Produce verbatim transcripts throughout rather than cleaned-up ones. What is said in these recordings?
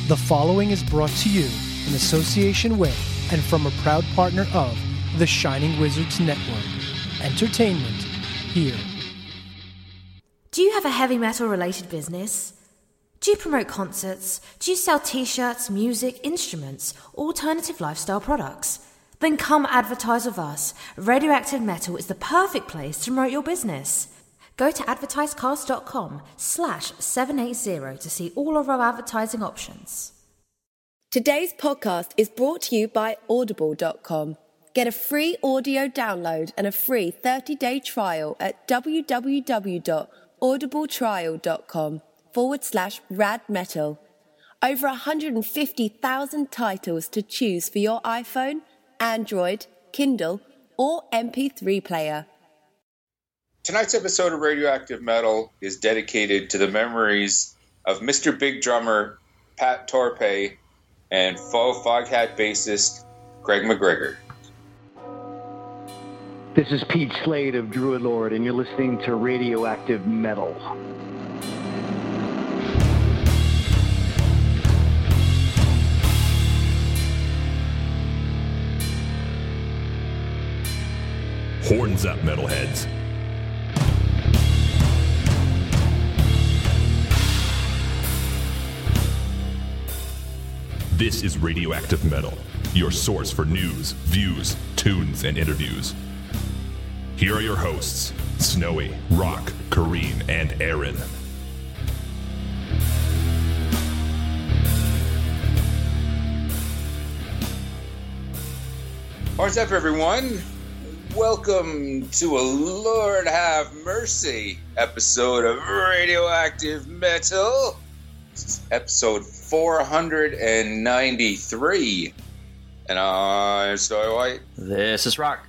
The following is brought to you in association with and from a proud partner of the Shining Wizards Network. Entertainment here. Do you have a heavy metal related business? Do you promote concerts? Do you sell t-shirts, music, instruments, alternative lifestyle products? Then come advertise with us. Radioactive Metal is the perfect place to promote your business. Go to advertisecast.com slash 780 to see all of our advertising options. Today's podcast is brought to you by audible dot com. Get a free audio download and a free thirty-day trial at www.audibletrial.com forward slash radmetal. Over one hundred fifty thousand titles to choose for your iPhone, Android, Kindle, or M P three player. Tonight's episode of Radioactive Metal is dedicated to the memories of Mister Big Drummer Pat Torpey and Faux Foghat bassist Greg McGregor. This is Pete Slade of Druid Lord, and you're listening to Radioactive Metal. Horns up, metalheads. This is Radioactive Metal, your source for news, views, tunes, and interviews. Here are your hosts, Snowy, Rock, Kareen, and Aaron. What's up, everyone? Welcome to a Lord Have Mercy episode of Radioactive Metal. This is episode four hundred ninety-three. And I'm Snowy White. This is Rock.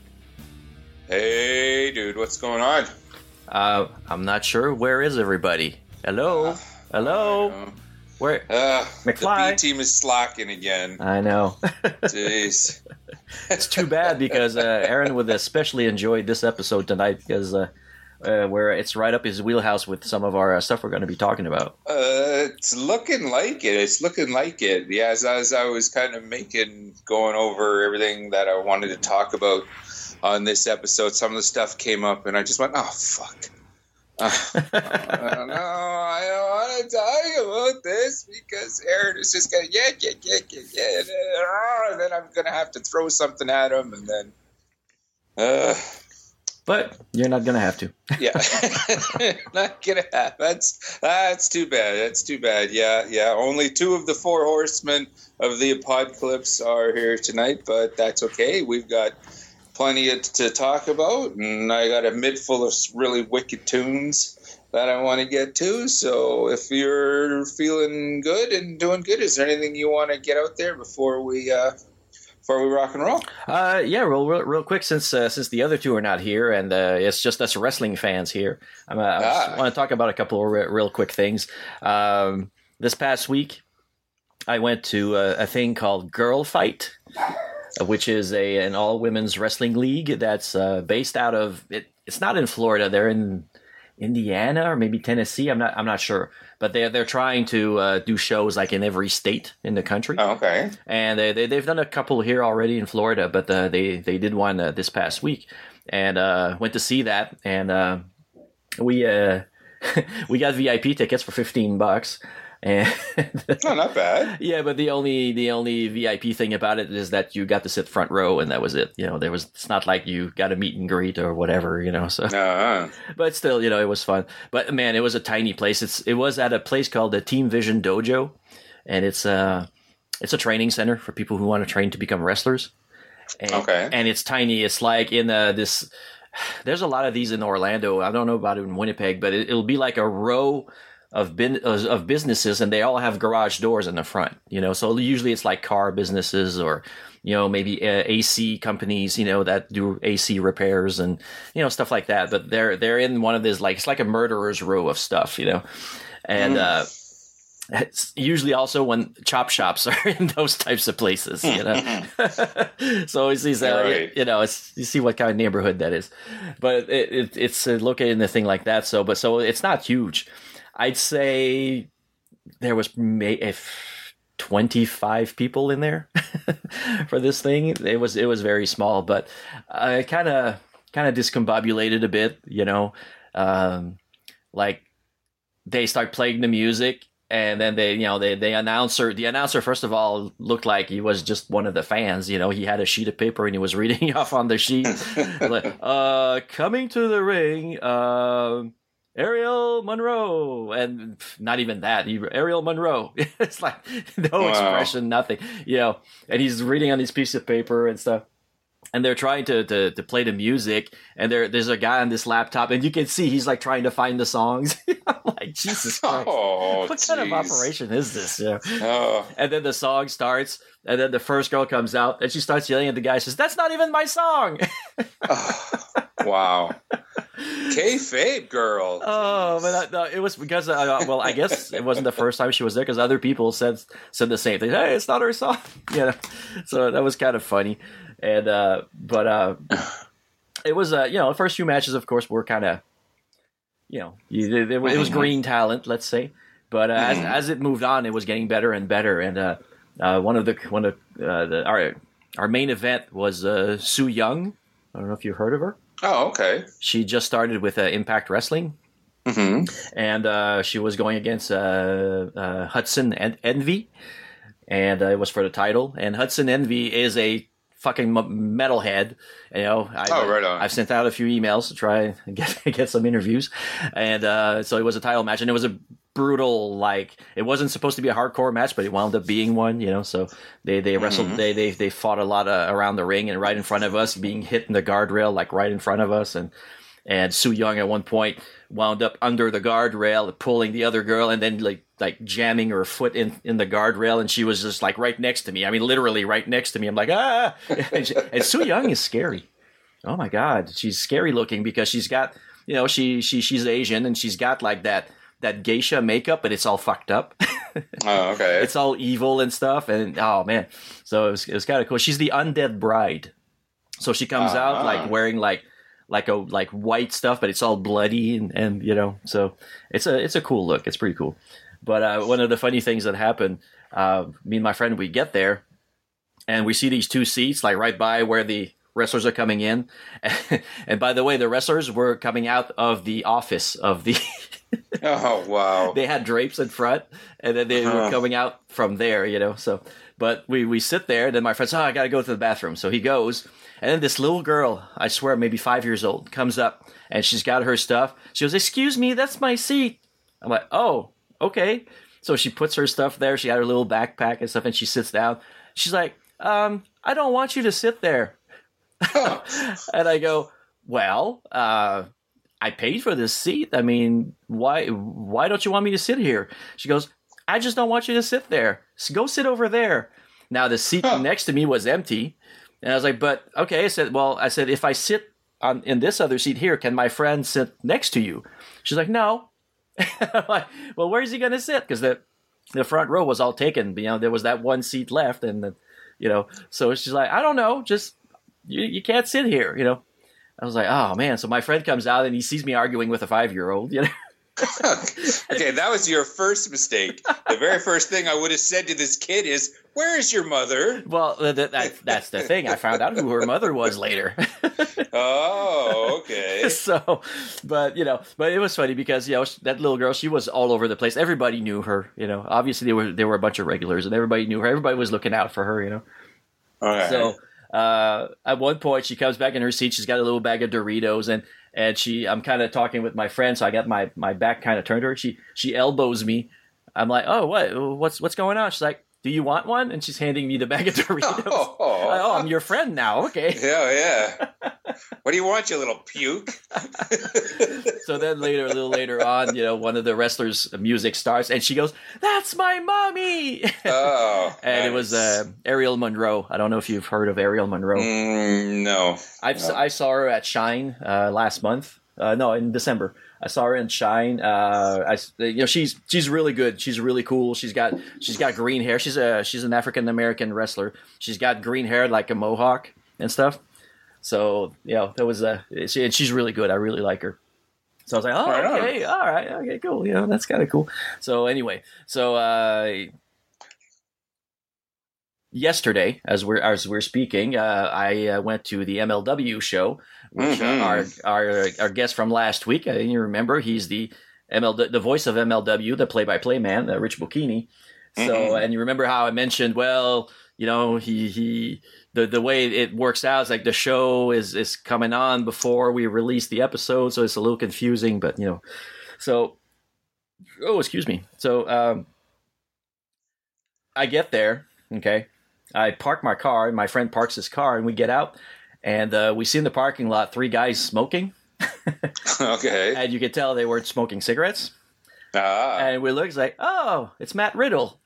Hey, dude, what's going on? Uh, I'm not sure. Where is everybody? Hello? Uh, Hello? Where? Uh, McFly? The B team is slacking again. I know. Jeez. It's too bad because uh, Aaron would especially enjoy this episode tonight because uh, uh, where it's right up his wheelhouse with some of our uh, stuff we're going to be talking about. Uh, it's looking like it. It's looking like it. Yeah, as, as I was kind of making, going over everything that I wanted to talk about on this episode, some of the stuff came up and I just went, oh, fuck. Uh, I don't know. I don't want to talk about this because Aaron is just going to, yeah, yeah, yeah, yeah, yeah. And then I'm going to have to throw something at him and then. Uh, but you're not going to have to. Yeah. Not going to have. That's, that's too bad. That's too bad. Yeah, yeah. Only two of the four horsemen of the apocalypse are here tonight, but that's okay. We've got plenty to talk about, and I got a mid full of really wicked tunes that I want to get to. So if you're feeling good and doing good, is there anything you want to get out there before we uh, before we rock and roll? Uh, yeah, real, real real quick, since uh, since the other two are not here, and uh, it's just us wrestling fans here, I'm, uh, I ah. just want to talk about a couple of re- real quick things. Um, this past week, I went to a, a thing called Girl Fight, which is a an all women's wrestling league that's uh, based out of it. It's not in Florida; they're in Indiana or maybe Tennessee. I'm not. I'm not sure, but they're they're trying to uh, do shows like in every state in the country. Oh, okay. And they, they they've done a couple here already in Florida, but uh, they they did one uh, this past week, and uh, went to see that, and uh, we uh, we got V I P tickets for fifteen bucks. And oh, not bad. Yeah, but the only the only V I P thing about it is that you got to sit front row, and that was it. You know, there was it's not like you got a meet and greet or whatever. You know, so. Uh-huh. But still, you know, it was fun. But man, it was a tiny place. It's it was at a place called the Team Vision Dojo, and it's uh it's a training center for people who want to train to become wrestlers. And, okay. And it's tiny. It's like in uh, this. There's a lot of these in Orlando. I don't know about it in Winnipeg, but it, it'll be like a row of bin, of businesses, and they all have garage doors in the front, you know, so usually it's like car businesses or, you know, maybe uh, A C companies, you know, that do A C repairs and, you know, stuff like that. But they're, they're in one of these, like, it's like a murderer's row of stuff, you know, and, mm. uh, it's usually also when chop shops are in those types of places, you know. So it's these, uh, right. you know, it's you see what kind of neighborhood that is, but it, it, it's located in a thing like that. So, but so it's not huge. I'd say there was may- if twenty-five people in there for this thing. It was it was very small, but I kind of kind of discombobulated a bit, you know. Um, like they start playing the music, and then they, you know, they they announcer the announcer first of all looked like he was just one of the fans, you know. He had a sheet of paper and he was reading off on the sheet, like, uh, coming to the ring, uh, Ariel Monroe, and not even that, he, Ariel Monroe. It's like no wow. expression, nothing, you know. And he's reading on this piece of paper and stuff. And they're trying to, to, to play the music, and there there's a guy on this laptop, and you can see he's like trying to find the songs. I'm like, Jesus Christ, oh, what geez. kind of operation is this? Yeah. Oh. And then the song starts, and then the first girl comes out, and she starts yelling at the guy. Says, "That's not even my song." Oh, wow. Kayfabe girl. Oh, but that, no, it was because uh, well, I guess it wasn't the first time she was there, because other people said said the same thing. Hey, it's not her song. You know, so that was kind of funny. And uh, but uh, it was uh, you know, the first few matches, of course, were kind of, you know, it, it was green talent, let's say. But uh, as as it moved on, it was getting better and better. And uh, uh, one of the one of uh, the, our our main event was uh, Su Yung. I don't know if you've heard of her. Oh, okay. She just started with uh, Impact Wrestling, mm-hmm. and uh, she was going against uh, uh, Hudson and Envy, and uh, it was for the title. And Hudson Envy is a fucking metalhead, you know. I, oh, right on. I've sent out a few emails to try and get get some interviews, and uh, so it was a title match, and it was a brutal, like, it wasn't supposed to be a hardcore match, but it wound up being one, you know. So they they wrestled, mm-hmm. they they they fought a lot uh, around the ring and right in front of us, being hit in the guardrail, like right in front of us, and and Su Yung at one point wound up under the guardrail, pulling the other girl, and then like like jamming her foot in, in the guardrail, and she was just like right next to me. I mean, literally right next to me. I'm like, ah! And, she, and Su Yung is scary. Oh my God, she's scary looking, because she's got, you know, she she she's Asian, and she's got like that that geisha makeup, but it's all fucked up. Oh, okay. It's all evil and stuff, and oh man, so it was it was kind of cool. She's the undead bride, so she comes uh-huh. out like wearing like. like a like white stuff, but it's all bloody, and, and you know, so it's a it's a cool look. It's pretty cool. But uh, one of the funny things that happened, uh, me and my friend, we get there, and we see these two seats like right by where the wrestlers are coming in. And by the way, the wrestlers were coming out of the office of the. Oh wow! They had drapes in front, and then they uh-huh. were coming out from there, you know. So, but we we sit there, and then my friend says, "Oh, I got to go to the bathroom." So he goes. And then this little girl, I swear maybe five years old, comes up, and she's got her stuff. She goes, "Excuse me, that's my seat." I'm like, "Oh, okay." So she puts her stuff there. She had her little backpack and stuff, and she sits down. She's like, um, "I don't want you to sit there." And I go, "Well, uh, I paid for this seat. I mean, why why don't you want me to sit here?" She goes, "I just don't want you to sit there. So go sit over there." Now, the seat next to me was empty. And I was like, but, okay. I said, well, I said, if I sit on in this other seat here, can my friend sit next to you? She's like, no. I'm like, well, where is he going to sit? Because the the front row was all taken. You know, there was that one seat left. And, the, you know, so she's like, I don't know. Just, you, you can't sit here, you know. I was like, oh, man. So my friend comes out, and he sees me arguing with a five-year-old, you know. Okay, that was your first mistake. The very first thing I would have said to this kid is, "Where is your mother?" Well, that, that, that's the thing. I found out who her mother was later. Oh, okay. So, but, you know, but it was funny because, you know, that little girl, she was all over the place. Everybody knew her, you know. Obviously, there were, there were a bunch of regulars, and everybody knew her. Everybody was looking out for her, you know. Okay. So, uh, at one point, she comes back in her seat. She's got a little bag of Doritos, and And she, I'm kind of talking with my friend, so I got my, my back kind of turned to her. She she elbows me. I'm like, oh, what what's what's going on? She's like, do you want one? And she's handing me the bag of Doritos. Oh, like, oh I'm your friend now. Okay. Yeah, yeah. What do you want, you little puke? So then later, a little later on, you know, one of the wrestlers' music starts, and she goes, "That's my mommy!" Oh, and nice. It was uh, Ariel Monroe. I don't know if you've heard of Ariel Monroe. Mm, no. I've, no. I saw her at Shine uh, last month. Uh, no, in December. I saw her in Shine. Uh, I, you know, she's she's really good. She's really cool. She's got she's got green hair. She's a she's an African American wrestler. She's got green hair like a mohawk and stuff. So, you know, that was a, she, and she's really good. I really like her. So I was like, oh, right okay, on. all right, okay, cool. You know, that's kind of cool. So anyway, so uh, yesterday, as we're as we're speaking, uh, I uh, went to the M L W show, which Mm-hmm. uh, our our our guest from last week. Uh, you remember, he's the M L the voice of M L W, the play-by-play man, uh, Rich Bocchini. So, Mm-hmm. and you remember how I mentioned, well, you know, he he the the way it works out is like the show is is coming on before we release the episode, so it's a little confusing, but you know, so oh, excuse me. So um, I get there, okay. I park my car, and my friend parks his car, and we get out, and uh, we see in the parking lot three guys smoking, Okay. and you could tell they weren't smoking cigarettes. Ah. And we look, it's like, oh, it's Matt Riddle.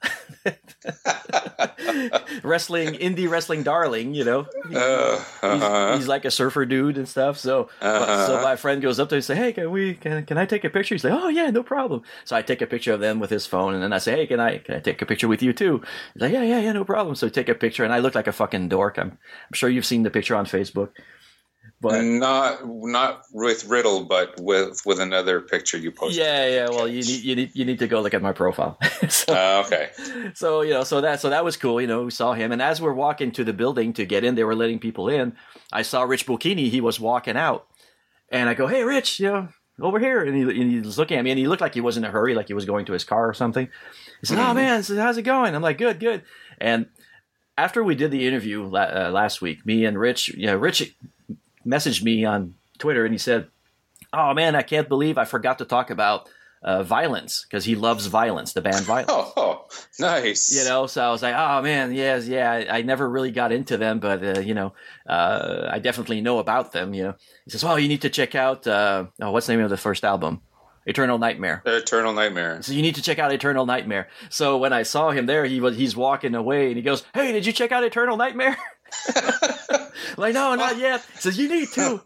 Wrestling, indie wrestling darling, you know. He- Uh, he's, uh-huh. he's like a surfer dude and stuff. So, Uh-huh. so my friend goes up to him and say, "Hey, can we? Can, can I take a picture?" He's like, "Oh yeah, no problem." So I take a picture of them with his phone, and then I say, "Hey, can I? Can I take a picture with you too?" He's like, "Yeah, yeah, yeah, no problem." So we take a picture, and I look like a fucking dork. I'm, I'm sure you've seen the picture on Facebook, but Not not with Riddle, but with with another picture you posted. yeah, yeah. Well, you need you need you need to go look at my profile. so, Uh, okay. So, you know, so that so that was cool. You know, we saw him, and as we're walking to the building to get in, they were letting people in. I saw Rich Bocchini. He was walking out, and I go, "Hey, Rich, you know, over here." And he, and he was looking at me, and he looked like he was in a hurry, like he was going to his car or something. He said, "Oh man, so how's it going?" I'm like, "Good, good." And after we did the interview la- uh, last week, me and Rich, you know, Rich messaged me on Twitter, and he said, "Oh man, I can't believe I forgot to talk about uh, Violence, because he loves Violence, the band Violence." Oh, oh, nice. You know, so I was like, oh man, yes, yeah, I, I never really got into them, but uh, you know, uh, I definitely know about them. You know, he says, "Oh, you need to check out uh, oh, what's the name of the first album? Eternal Nightmare." Eternal Nightmare. So you need to check out Eternal Nightmare. So when I saw him there, he was he's walking away, and he goes, "Hey, did you check out Eternal Nightmare?" I'm like, "No, not yet." He says, "You need to."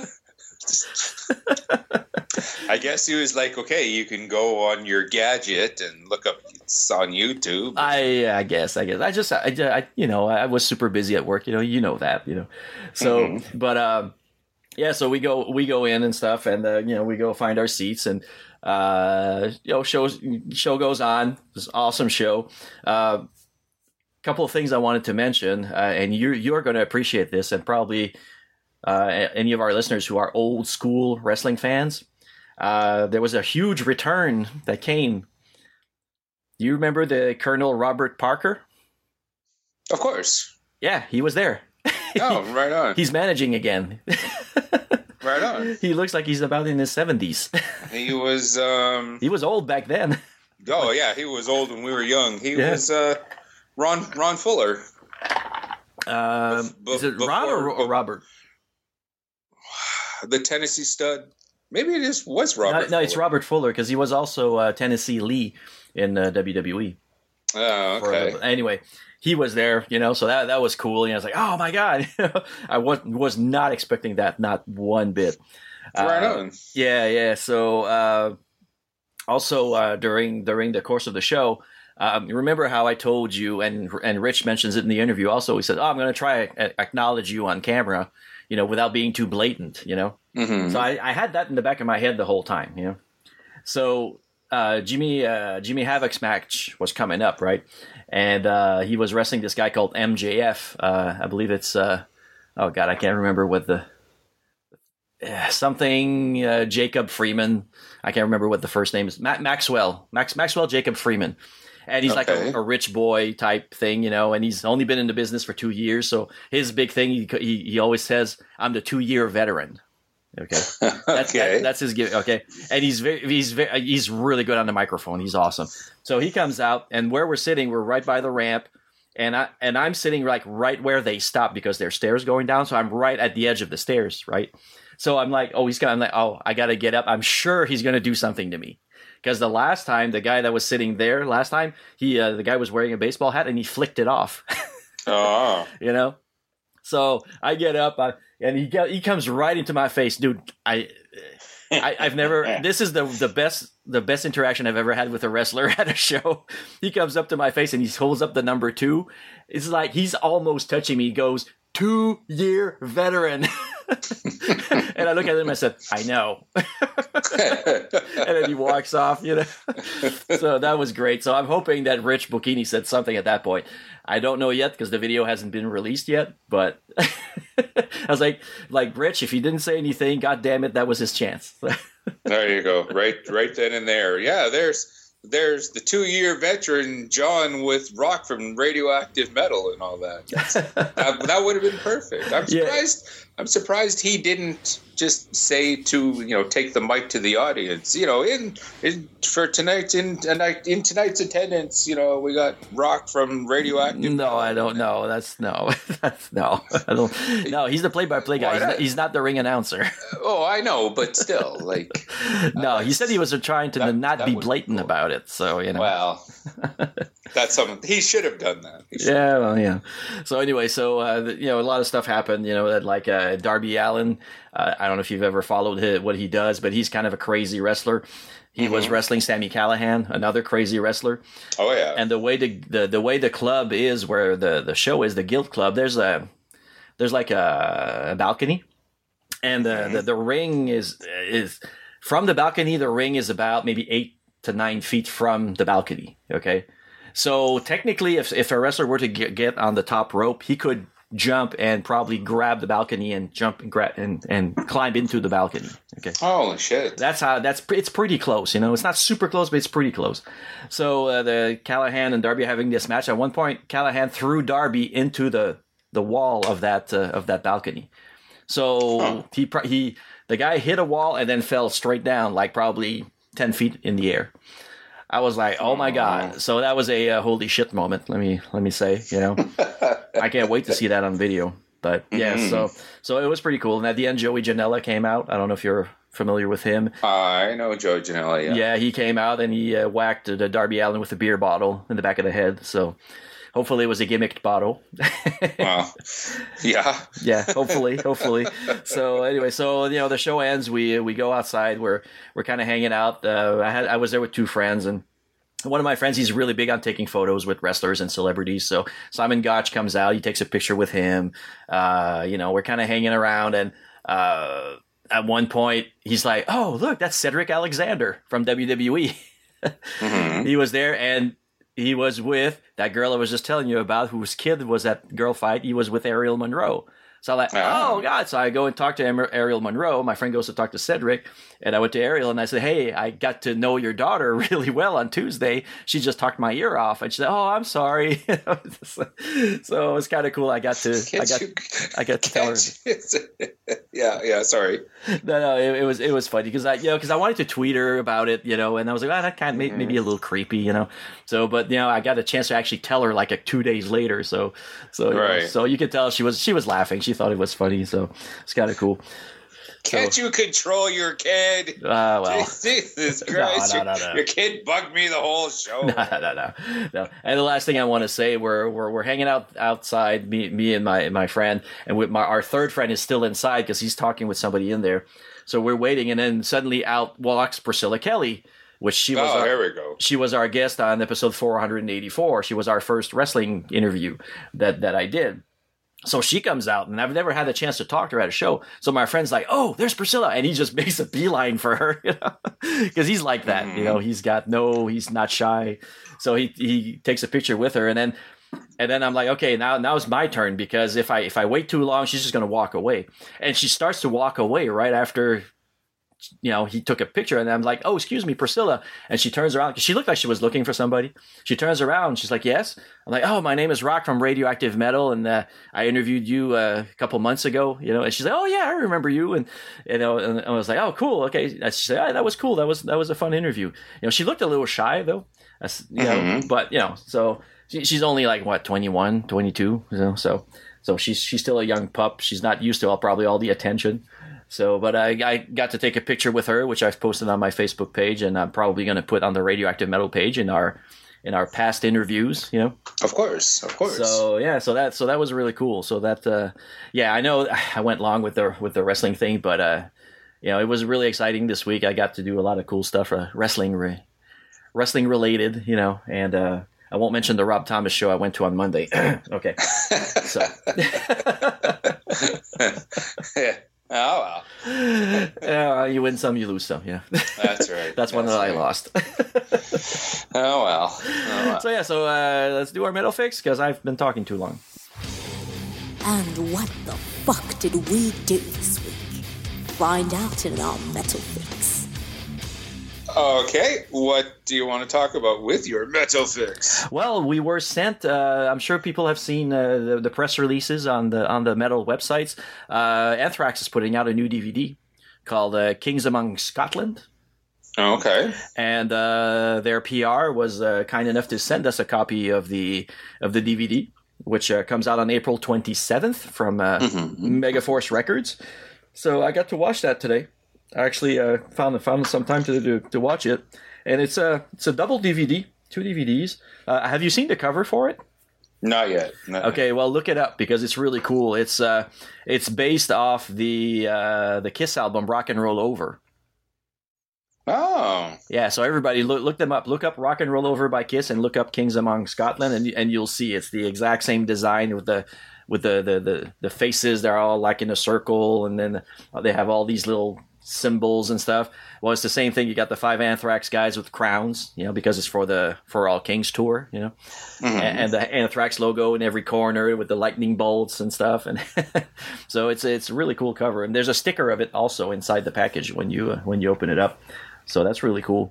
I guess he was like, okay, you can go on your gadget and look up it's on YouTube. I I guess I guess I just I, I you know I was super busy at work, you know you know that you know so Mm-hmm. but um yeah, so we go we go in and stuff, and uh, you know we go find our seats, and uh you know shows show goes on. It was an awesome show. Uh, couple of things I wanted to mention, uh, and you you're going to appreciate this, and probably uh, any of our listeners who are old school wrestling fans. Uh, there was a huge return that came. You remember the Colonel Robert Parker? Of course. Yeah, he was there. Oh, right on. He's managing again. Right on. He looks like he's about in his seventies. He was, um, He was old back then. oh, yeah, he was old when we were young. He Yeah. was uh, Ron Ron Fuller. Um, Bef- is it before- Ron or, or Robert? The Tennessee Stud. Maybe it is, was No, Robert no, it's Fuller. Robert Fuller, because he was also uh, Tennessee Lee in uh, W W E. Oh, for okay. the- anyway, he was there, you know, so that that was cool. And I was like, oh my god, I was was not expecting that, not one bit. Right Uh, on. Yeah, yeah. So uh, also uh, during during the course of the show, um, remember how I told you, and and Rich mentions it in the interview. Also, he said, "Oh, I'm going to try to acknowledge you on camera, you know, without being too blatant, you know." Mm-hmm. So I, I had that in the back of my head the whole time, you know. So uh, Jimmy uh, Jimmy Havoc's match was coming up, right? And uh, he was wrestling this guy called M J F. Uh, I believe it's uh, oh god, I can't remember what the uh, something uh, Jacob Freeman. I can't remember what the first name is. Ma- Maxwell, Max Maxwell Jacob Freeman. And he's like Okay. a, a rich boy type thing, you know, and he's only been in the business for two years. So his big thing, he he, he always says, "I'm the two year veteran." Okay, that's Okay. that, that's his give. Okay, and he's very he's very he's really good on the microphone. He's awesome. So he comes out, and where we're sitting, we're right by the ramp, and I and I'm sitting like right where they stop because there's stairs going down. So I'm right at the edge of the stairs, right. So I'm like, oh, he's gonna, I'm like, oh, I gotta get up. I'm sure he's gonna do something to me. Because the last time, the guy that was sitting there last time, he uh, the guy was wearing a baseball hat and he flicked it off. Oh. You know, so I get up I, and he get, he comes right into my face, dude. I, I I've never. This is the the best the best interaction I've ever had with a wrestler at a show. He comes up to my face and he holds up the number two. It's like he's almost touching me. He goes, two-year veteran. And I look at him and I said, I know. And then he walks off, you know. So that was great. So I'm hoping that Rich Bocchini said something at that point. I don't know yet because the video hasn't been released yet. But I was like, like Rich, if he didn't say anything, God damn it, that was his chance. There you go. Right, right then and there. Yeah, there's there's the two-year veteran John with Rock from Radioactive Metal and all that. That's, that that would have been perfect. I'm surprised. Yeah. I'm surprised he didn't just say to, you know, take the mic to the audience. You know, in, in for tonight's in in tonight's attendance, you know, we got Rock from Radioactive. No, I don't know. That's no, that's no. I don't. No, he's the play-by-play guy. He's not, he's not the ring announcer. Oh, I know, but still, like. No, uh, he said he was trying to that, not that be blatant cool. about it. So you know. Well, that's something he should have done that. Yeah, well, yeah. So anyway, so uh, you know, a lot of stuff happened. You know, that like uh, Darby Allin. Uh, I don't know if you've ever followed his, what he does, but he's kind of a crazy wrestler. He mm-hmm. was wrestling Sami Callihan, another crazy wrestler. Oh yeah. And the way the, the the way the club is, where the, the show is, the Guild Club. There's a there's like a, a balcony, and the, mm-hmm. the the ring is is from the balcony. The ring is about maybe eight to nine feet from the balcony. Okay, so technically, if if a wrestler were to get, get on the top rope, he could jump and probably grab the balcony and jump and grab and, and climb into the balcony. Okay. Holy shit. That's how that's it's pretty close, you know. It's not super close, but it's pretty close. So uh, the Callihan and Darby are having this match. At one point, Callihan threw Darby into the the wall of that uh, of that balcony. So huh. he he the guy hit a wall and then fell straight down, like probably ten feet in the air. I was like, oh my god! So that was a uh, holy shit moment. Let me let me say, you know, I can't wait to see that on video. But yeah, mm-hmm. so so it was pretty cool. And at the end, Joey Janela came out. I don't know if you're familiar with him. I know Joey Janela. Yeah, yeah, he came out and he uh, whacked uh, Darby Allin with a beer bottle in the back of the head. So hopefully it was a gimmicked bottle. Well, yeah, yeah. Hopefully, hopefully. So anyway, so you know, the show ends. We we go outside. We're we're kind of hanging out. Uh, I had I was there with two friends, and one of my friends, he's really big on taking photos with wrestlers and celebrities. So Simon Gotch comes out. He takes a picture with him. Uh, you know, we're kind of hanging around, and uh, at one point, he's like, "Oh, look, that's Cedric Alexander from W W E." Mm-hmm. He was there, and he was with that girl I was just telling you about, whose kid was that girl fight. He was with Ariel Monroe. So I'm like, oh, God. So I go and talk to Ariel Monroe. My friend goes to talk to Cedric. And I went to Ariel and I said, hey, I got to know your daughter really well on Tuesday. She just talked my ear off. And she said, oh, I'm sorry. So it was kind of cool. I got to, I got, you, I got to tell her. yeah, yeah, sorry. No, no, it, it was it was funny because I, you know, because I wanted to tweet her about it, you know, and I was like, oh, that kind of mm-hmm. maybe a little creepy, you know. So, but you know, I got a chance to actually tell her like a two days later. So, so, right. know, so you could tell she was she was laughing. She thought it was funny. So it's kind of cool. Can't so, you control your kid? Uh, well, Jesus Christ, no, no, no, no. Your, your kid bugged me the whole show. No, no, no, no, no. And the last thing I want to say, we're we're we're hanging out outside, me me and my my friend, and with my our third friend is still inside because he's talking with somebody in there. So we're waiting, and then suddenly out walks Priscilla Kelly, which she was. Oh, our, here we go. She was our guest on episode four hundred eighty-four. She was our first wrestling interview that that I did. So she comes out, and I've never had the chance to talk to her at a show. So my friend's like, oh, there's Priscilla. And he just makes a beeline for her, you know, because he's like that. Mm. You know, he's got no, he's not shy. So he he takes a picture with her. And then and then I'm like, okay, now now it's my turn, because if I if I wait too long, she's just going to walk away. And she starts to walk away right after, you know, he took a picture, and I'm like, oh, excuse me, Priscilla. And she turns around because she looked like she was looking for somebody. She turns around and she's like, yes. I'm like, oh, my name is Rock from Radioactive Metal, and uh, I interviewed you uh, a couple months ago, you know. And she's like, oh yeah, I remember you. And you know, and I was like, oh, cool, okay. And she said, oh, that was cool. That was that was a fun interview. You know, she looked a little shy though, you know, mm-hmm. but you know, so she, she's only like what, twenty-one, twenty-two, you know, so so she's she's still a young pup. She's not used to all, probably all the attention. So, but I, I got to take a picture with her, which I've posted on my Facebook page, and I'm probably going to put on the Radioactive Metal page in our in our past interviews. You know, of course, of course. So yeah, so that so that was really cool. So that uh, yeah, I know I went long with the with the wrestling thing, but uh, you know, it was really exciting this week. I got to do a lot of cool stuff, uh, wrestling re- wrestling related, you know, and uh, I won't mention the Rob Thomas show I went to on Monday. Okay. So. Yeah. Oh, well. Yeah, you win some, you lose some. Yeah. That's right. That's one That's that I right. lost. Oh, well. Oh, well. So, yeah, so uh, let's do our metal fix because I've been talking too long. And what the fuck did we do this week? Find out in our Metal Fix. Okay, what do you want to talk about with your Metal Fix? Well, we were sent. Uh, I'm sure people have seen uh, the, the press releases on the on the metal websites. Uh, Anthrax is putting out a new D V D called uh, Kings Among Scotland. Okay. And uh, their P R was uh, kind enough to send us a copy of the of the D V D, which uh, comes out on April twenty-seventh from uh, mm-hmm. Megaforce Records. So I got to watch that today. I actually uh, found found some time to, to to watch it, and it's a it's a double D V D, two D V Ds. Uh, have you seen the cover for it? Not yet. Not okay, yet. well look it up because it's really cool. It's uh it's based off the uh, the Kiss album Rock and Roll Over. Oh. Yeah, so everybody look look them up. Look up Rock and Roll Over by Kiss and look up Kings Among Scotland, and and you'll see it's the exact same design with the with the the the, the faces. They're all like in a circle, and then they have all these little symbols and stuff. Well, it's the same thing. You got the five Anthrax guys with crowns, you know, because it's for the For All Kings tour, you know, mm-hmm. and, and the Anthrax logo in every corner with the lightning bolts and stuff. And so it's it's a really cool cover. And there's a sticker of it also inside the package when you uh, when you open it up. So that's really cool.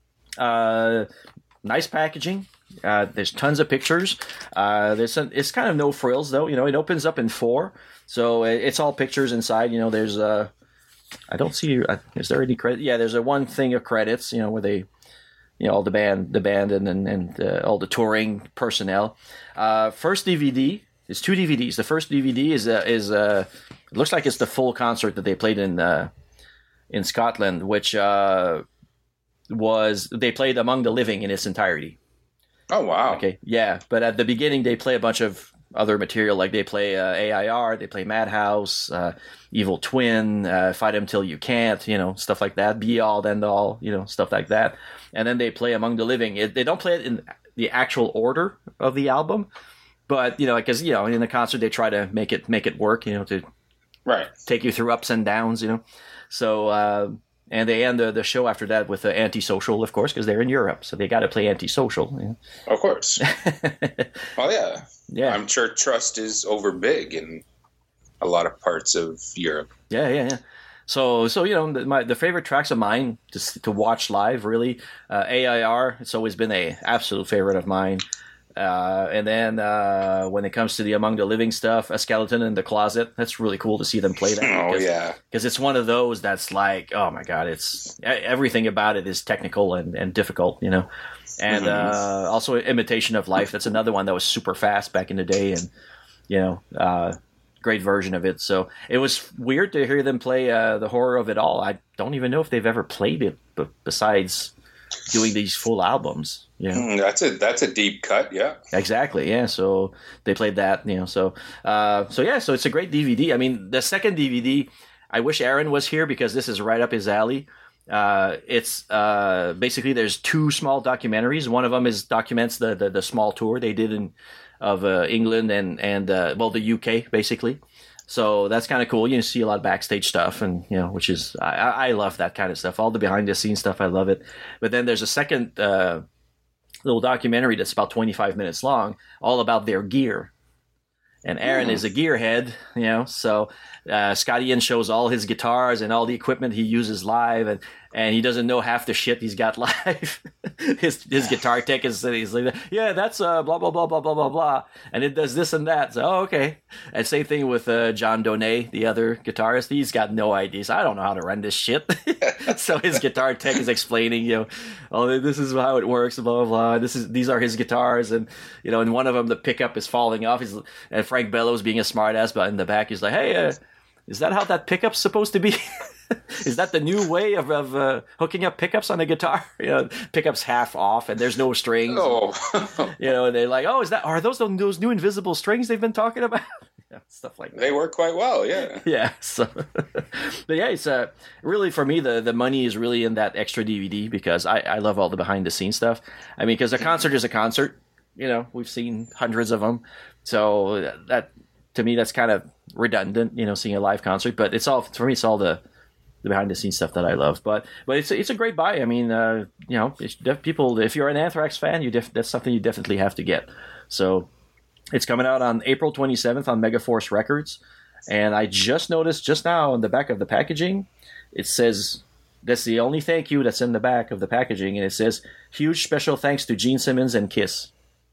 Uh, nice packaging. Uh, there's tons of pictures. Uh, there's some, it's kind of no frills though. You know, it opens up in four, so it's all pictures inside. You know, there's uh, I don't see. Uh, is there any credit? Yeah, there's a one thing of credits. You know, where they, you know, all the band, the band, and and, and uh, all the touring personnel. Uh, first D V D. There's two D V Ds. The first D V D is uh, is uh, it looks like it's the full concert that they played in uh, in Scotland, which uh, was they played Among the Living in its entirety. Oh wow! Okay, yeah, but at the beginning they play a bunch of other material, like they play uh, A I R, they play Madhouse, uh, Evil Twin, uh, Fight 'Em Till You Can't, you know, stuff like that. Be All, End All, you know, stuff like that. And then they play Among the Living. It, they don't play it in the actual order of the album, but you know, because you know, in the concert they try to make it make it work, you know, to right take you through ups and downs, you know. So. Uh, And they end the, the show after that with uh, Antisocial, of course, because they're in Europe, so they got to play Antisocial. You know? Of course. Well, yeah. Yeah. I'm sure Trust is over big in a lot of parts of Europe. Yeah, yeah, yeah. So, so you know, the, my the favorite tracks of mine to to watch live, really, uh, A I R. It's always been a absolute favorite of mine. Uh, and then uh, when it comes to the Among the Living stuff, A Skeleton in the Closet, that's really cool to see them play that. Oh, because, yeah. Because it's one of those that's like, oh my God, it's everything about it is technical and, and difficult, you know. And mm-hmm. uh, also Imitation of Life, that's another one that was super fast back in the day, and, you know, uh, great version of it. So it was weird to hear them play uh, The Horror of It All. I don't even know if they've ever played it, but besides doing these full albums. Yeah, mm, that's a that's a deep cut. Yeah, exactly. Yeah, so they played that. You know, so uh, so yeah, so it's a great D V D. I mean, the second D V D, I wish Aaron was here because this is right up his alley. Uh, it's uh, basically there's two small documentaries. One of them is documents the the, the small tour they did in of uh, England and and uh, well the U K basically. So that's kind of cool. You see a lot of backstage stuff, and you know, which is I, I love that kind of stuff. All the behind the scenes stuff, I love it. But then there's a second uh, little documentary that's about twenty-five minutes long, all about their gear. And Aaron mm. is a gearhead, you know. So uh, Scott Ian shows all his guitars and all the equipment he uses live, and, and he doesn't know half the shit he's got live. his his guitar tech is he's like, yeah, that's uh, blah blah blah blah blah blah blah, and it does this and that. So oh, okay. And same thing with uh, John Donay, the other guitarist. He's got no ideas. I don't know how to run this shit. So his guitar tech is explaining, you know, oh, this is how it works, blah blah blah. This is these are his guitars, and you know, and one of them the pickup is falling off. He's and Frank Bellows being a smartass, but in the back he's like, hey, uh, is that how that pickup's supposed to be? Is that the new way of, of uh, hooking up pickups on a guitar? You know, pickups half off and there's no strings. Oh, you know, and they're like, oh, is that are those those new invisible strings they've been talking about? Yeah, stuff like that. They work quite well, yeah. Yeah. So, but yeah, it's uh, really for me the the money is really in that extra D V D because I I love all the behind the scenes stuff. I mean, because a concert is a concert. you know, we've seen hundreds of them. So that, to me, that's kind of redundant, you know, seeing a live concert. But it's all, for me, it's all the, the behind the scenes stuff that I love. But but it's it's a great buy. I mean, uh, you know, it's def- people, if you're an Anthrax fan, you def- that's something you definitely have to get. So it's coming out on April twenty-seventh on Megaforce Records. And I just noticed just now on the back of the packaging, it says, that's the only thank you that's in the back of the packaging. And it says, huge special thanks to Gene Simmons and Kiss.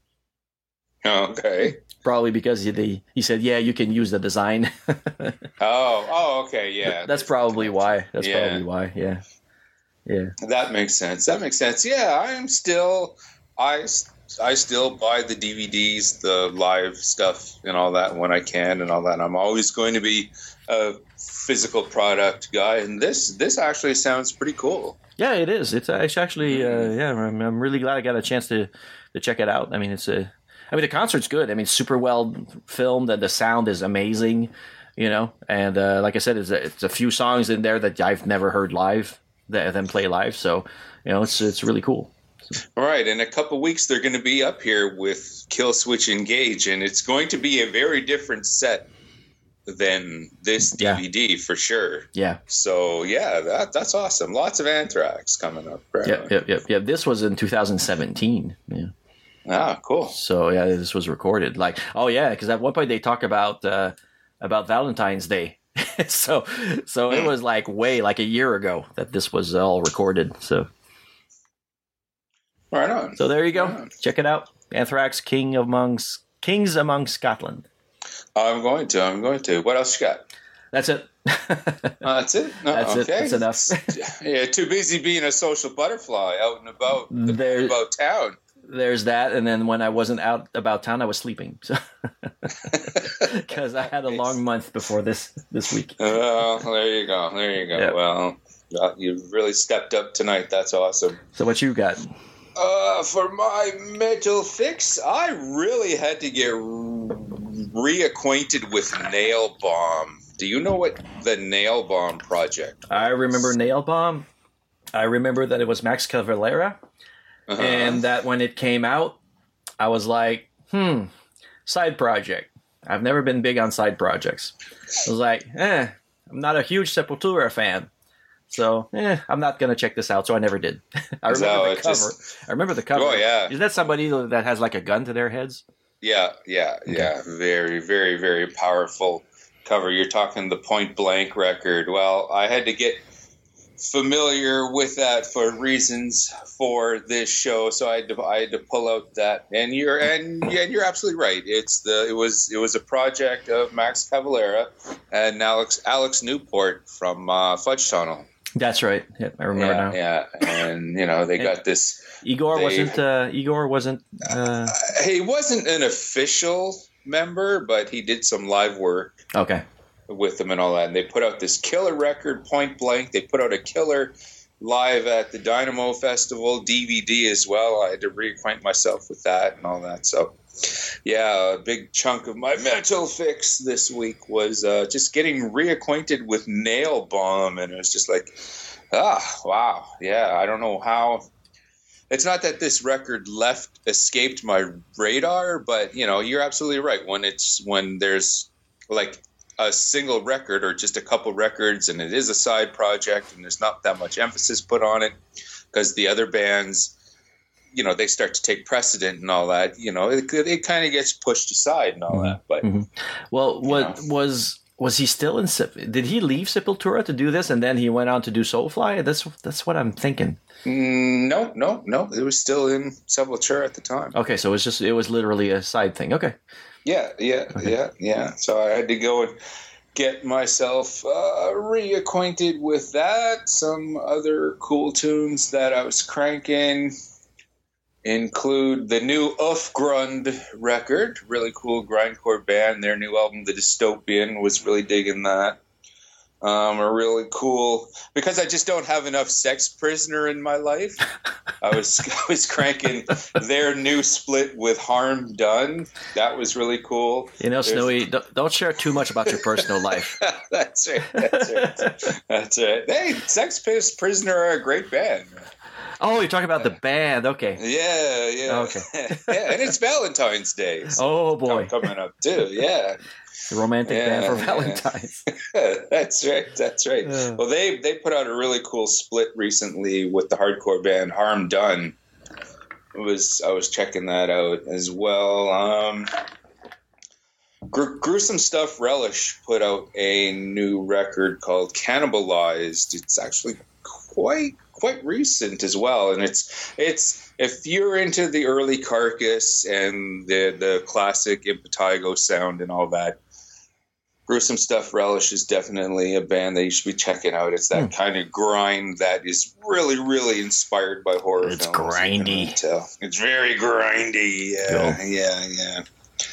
Okay. Probably because he, he said, yeah, you can use the design. oh, oh, okay, yeah. That's probably why. That's yeah. probably why, yeah. Yeah. That makes sense. That makes sense. Yeah, I am still, I, I still buy the D V Ds, the live stuff and all that when I can and all that. I'm always going to be a physical product guy. And this, this actually sounds pretty cool. Yeah, it is. It's actually, uh, yeah, I'm, I'm really glad I got a chance to, to check it out. I mean, it's a, I mean, the concert's good. I mean, super well filmed, and the sound is amazing, you know. And uh, like I said, it's a, it's a few songs in there that I've never heard live, that them play live. So, you know, it's it's really cool. All right, in a couple of weeks, they're going to be up here with Kill Switch Engage, and it's going to be a very different set than this D V D yeah. for sure. Yeah. So yeah, that that's awesome. Lots of Anthrax coming up. Right? Yeah, yeah, yeah, yeah. This was in two thousand seventeen. Yeah. Ah, cool. So yeah, this was recorded. Like, oh yeah, because at one point they talk about uh, about Valentine's Day. so so it was like way like a year ago that this was all recorded. So right on. So there you go. Right Check it out. Anthrax, King among Kings Among Scotland. I'm going to. I'm going to. What else you got? That's it. uh, that's it. No, that's okay. it. That's enough. Yeah, too busy being a social butterfly out and about there, about town. There's that, and then when I wasn't out about town, I was sleeping. So because I had a long month before this this week. Well, there you go. There you go. Yep. Well, you've really stepped up tonight. That's awesome. So what you got? Uh, for my metal fix, I really had to get reacquainted with Nail Bomb. Do you know what the Nail Bomb project was? I remember Nail Bomb. I remember that it was Max Cavalera. Uh-huh. And that when it came out, I was like, hmm, side project. I've never been big on side projects. I was like, eh, I'm not a huge Sepultura fan. So, eh, I'm not going to check this out. So I never did. I remember so the cover. Just... I remember the cover. Oh, yeah. Is that somebody that has like a gun to their heads? Yeah, yeah, okay. yeah. Very, very, very powerful cover. You're talking the Point Blank record. Well, I had to get familiar with that for reasons for this show, so I had to, I had to pull out that. And you're and yeah, you're absolutely right. It's the it was it was a project of Max Cavalera and Alex Alex Newport from uh, Fudge Tunnel. That's right. Yeah, I remember yeah, now. Yeah, and you know they and got this. Igor they, wasn't. Uh, Igor wasn't. Uh... He wasn't an official member, but he did some live work. Okay. With them and all that, and they put out this killer record, Point Blank. They put out a killer live at the Dynamo Festival D V D as well. I had to reacquaint myself with that and all that. So, yeah, a big chunk of my mental fix this week was uh, just getting reacquainted with Nail Bomb, and it was just like, ah, wow, yeah. I don't know how. It's not that this record left escaped my radar, but you know, you're absolutely right. When it's when there's like a single record or just a couple records and it is a side project and there's not that much emphasis put on it because the other bands, you know, they start to take precedent and all that, you know, it, it kind of gets pushed aside and all mm-hmm. that. But mm-hmm. well, what know. was was he still in? Did he leave Sepultura to do this and then he went on to do Soulfly? That's that's what I'm thinking. Mm, no, no, no. It was still in Sepultura at the time. Okay, so it was just it was literally a side thing. Okay. Yeah, yeah, okay. yeah, yeah. So I had to go and get myself uh, reacquainted with that. Some other cool tunes that I was cranking include the new Ufgrund record, really cool grindcore band. Their new album, The Dystopian, was really digging that. Um, a really cool, because I just don't have enough Sex Prisoner in my life. I was I was cranking their new split with Harm Done. That was really cool. You know, There's, Snowy, don't, don't share too much about your personal life. That's right. That's right. That's right. Hey, Sex Prisoner are a great band. Oh, you're talking about the band. Okay. Yeah, yeah. Okay. Yeah, and it's Valentine's Day. So Oh, boy. coming up too. Yeah. Romantic Yeah, band for yeah. Valentine's. That's right. That's right. Yeah. Well, they they put out a really cool split recently with the hardcore band Harm Done. It was I was checking that out as well. Um, Gru- Gruesome Stuff Relish put out a new record called Cannibalized. It's actually quite quite recent as well, and it's it's if you're into the early Carcass and the the classic Impetigo sound and all that, Gruesome Stuff Relish is definitely a band that you should be checking out. It's that Hmm. kind of grind that is really, really inspired by horror It's films. grindy. You can tell. It's very grindy. Yeah, Cool. yeah, yeah.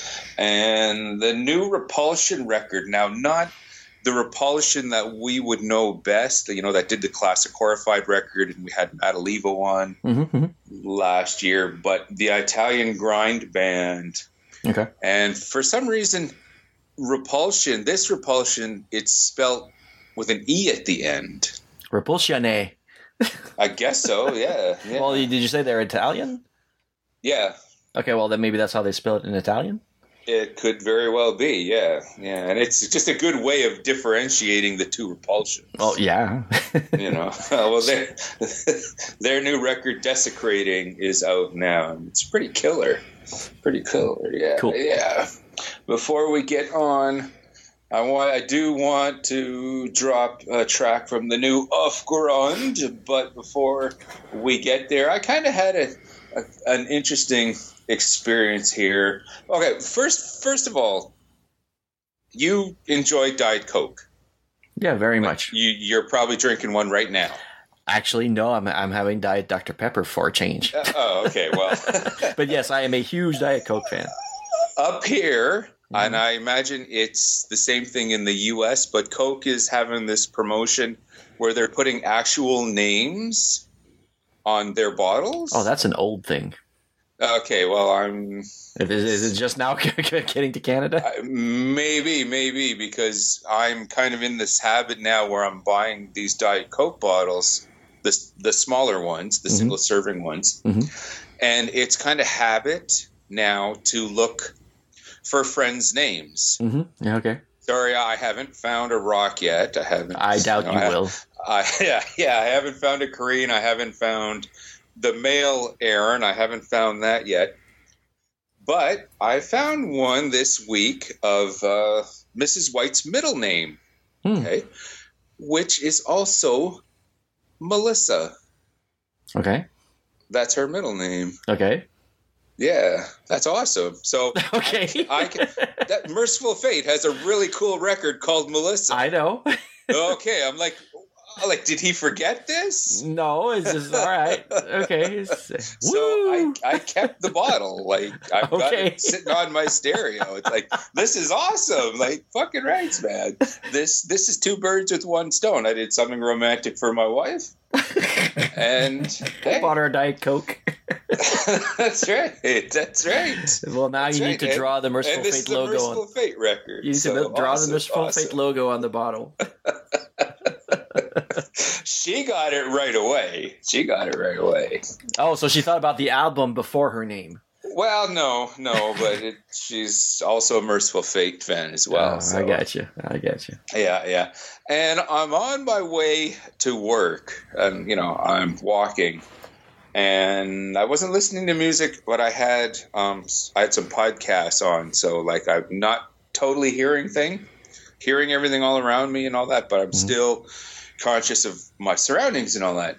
And the new Repulsion record, now not the Repulsion that we would know best, you know, that did the classic Horrified record, and we had Matt Olivo on Mm-hmm. last year, but the Italian grind band. Okay. And for some reason, Repulsion, this Repulsion, it's spelled with an E at the end. Repulsione. I guess so, yeah. yeah. Well, did you say they're Italian? yeah, Okay, well, then maybe that's how they spell it in Italian. it could very well be, yeah. Yeah, and it's just a good way of differentiating the two Repulsions. Oh, yeah. You know, well, their, their new record, Desecrating, is out now, and it's pretty killer. Pretty killer, yeah. Cool. Yeah. Before we get on, I want I do want to drop a track from the new Off Grund, but before we get there, I kind of had a, a an interesting experience here. Okay, first first of all, you enjoy Diet Coke. Yeah, very much. You you're probably drinking one right now. Actually, no, I'm I'm having Diet Doctor Pepper for a change. Uh, oh, okay. Well, But yes, I am a huge Diet Coke fan. up here, and I imagine it's the same thing in the U S, but Coke is having this promotion where they're putting actual names on their bottles. Oh, that's an old thing. Okay, well, I'm Is, is it just now getting to Canada? I- maybe, maybe because I'm kind of in this habit now where I'm buying these Diet Coke bottles, the the smaller ones, the Mhm. single serving ones, Mhm. and it's kind of habit now to look for friends' names. Mm-hmm. Yeah, okay. Sorry, I haven't found a Rock yet. I haven't. I doubt no, you I, will. I, yeah, yeah, I haven't found a Korean. I haven't found the male Aaron. I haven't found that yet. But I found one this week of uh, Missus White's middle name, Hmm. okay, which is also Melissa. Okay. That's her middle name. Okay. Yeah, that's awesome. So Okay. I can, that Merciful Fate has a really cool record called Melissa. I know. Okay, I'm like, like, did he forget this? No, it's just all right. Okay. It's- So Woo! I, I kept the bottle. Like, I've got Okay. it sitting on my stereo. It's like, this is awesome. Like, fucking rights, man. This this is two birds with one stone. I did something romantic for my wife. And hey, Bought her a Diet Coke. that's right. That's right. Well, now That's you right. need to And- draw the Merciful and this Fate is the logo Merciful on. Fate record. You need So to draw awesome, the Merciful awesome. Fate logo on the bottle. She got it right away. She got it right away. Oh, so she thought about the album before her name. Well, no, no, but it, she's also a Merciful Fate fan as well. Oh, so. I got you. I got you. Yeah, yeah. And I'm on my way to work, and you know, I'm walking, and I wasn't listening to music, but I had um, I had some podcasts on, so like I'm not totally hearing thing, hearing everything all around me and all that, but I'm Mm-hmm. still conscious of my surroundings and all that.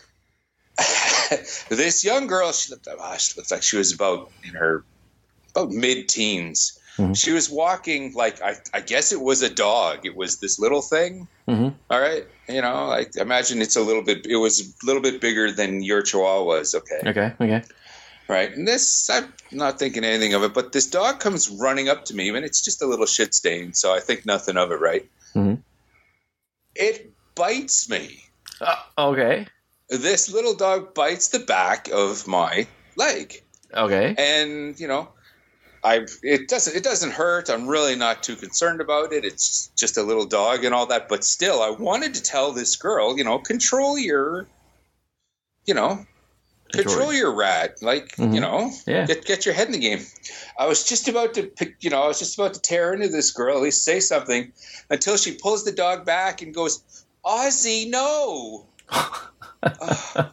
This young girl, she looked, oh, she looked like she was about in her about mid-teens. Mhm. She was walking like I, I guess it was a dog. It was this little thing. Mhm. All right, you know, like imagine it's a little bit. It was a little bit bigger than your Chihuahua was. Okay, Okay. Okay. right. And this, I'm not thinking anything of it, but this dog comes running up to me, and it's just a little shit stain, so I think nothing of it. Right. Mhm. It bites me. Uh, okay. This little dog bites the back of my leg. Okay. And you know, I it doesn't it doesn't hurt. I'm really not too concerned about it. It's just a little dog and all that. But still, I wanted to tell this girl, you know, control your, you know, control your rat. Like, mm-hmm. you know, yeah. get get your head in the game. I was just about to pick, you know, I was just about to tear into this girl, at least say something, until she pulls the dog back and goes, Ozzy, no. uh,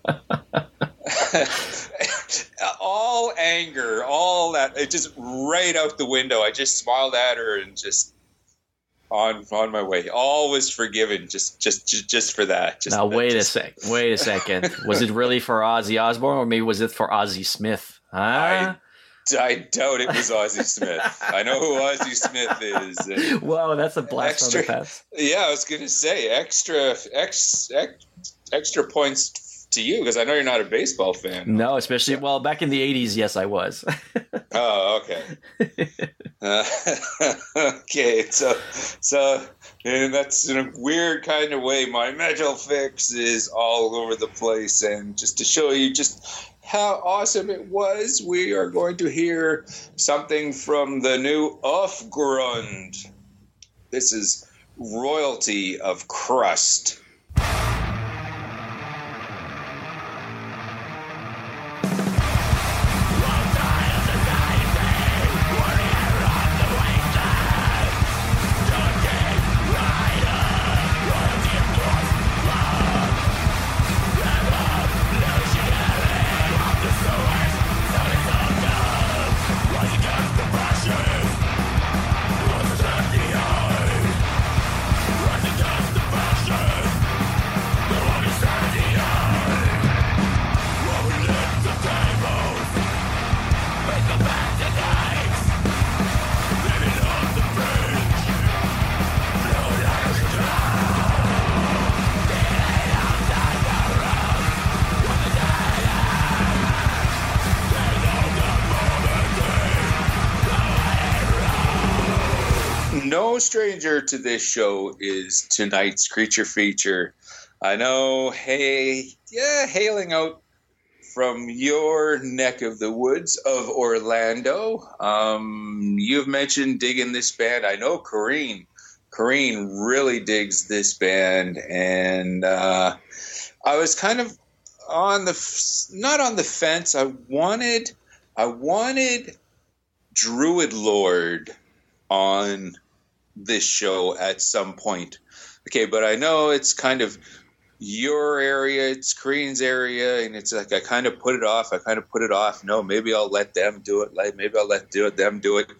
all anger, all that, it just right out the window. I just smiled at her and just on on my way. All was forgiven just just just, just for that. Just, now wait just, a sec. Wait a second. Was it really for Ozzy Osbourne, or maybe was it for Ozzy Smith? Huh? I, I doubt it was Ozzy Smith. I know who Ozzy Smith is. Whoa, that's a blast extra, from the past. Yeah, I was going to say extra, ex, ex, extra points to you because I know you're not a baseball fan. No, especially, well, back in the eighties, yes, I was. Oh, okay. uh, okay, so, so and that's in a weird kind of way. My Metal Fix is all over the place. And just to show you just how awesome it was, we are going to hear something from the new Aufgrund. This is Royalty of Crust. No stranger to this show is tonight's creature feature. I know, hey, yeah, hailing out from your neck of the woods of Orlando. Um, you've mentioned digging this band. I know Corrine. Corrine really digs this band, and uh, I was kind of on the not on the fence. I wanted, I wanted Druid Lord on this show at some point. Okay, but I know it's kind of your area, it's Korean's area, and it's like I kind of put it off. I kind of put it off. No, maybe I'll let them do it. Like maybe I'll let do it, them do it.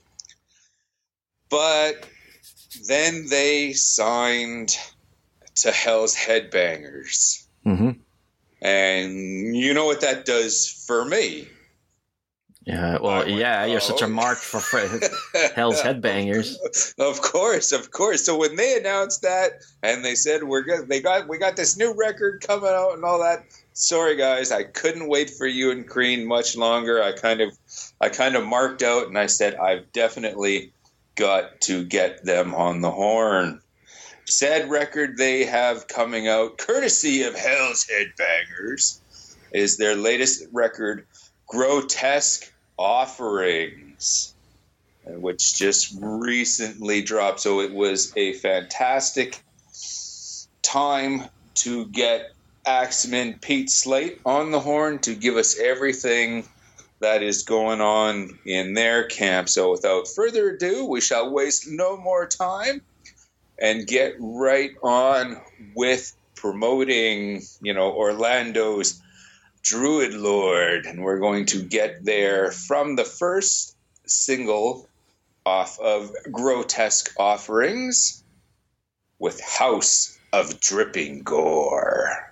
But then they signed to Hell's Headbangers. Mm-hmm. And you know what that does for me. Yeah, well, went, yeah, you're oh. such a mark for Hell's Headbangers. Of course, of course. So when they announced that and they said we're good, they got we got this new record coming out and all that. Sorry, guys, I couldn't wait for you and Crean much longer. I kind of, I kind of marked out and I said I've definitely got to get them on the horn. Said record they have coming out, courtesy of Hell's Headbangers, is their latest record, Grotesque Offerings, which just recently dropped. So it was a fantastic time to get Axeman Pete Slate on the horn to give us everything that is going on in their camp. So without further ado, we shall waste no more time and get right on with promoting, you know, Orlando's Druid Lord, and we're going to get there from the first single off of Grotesque Offerings with House of Dripping Gore.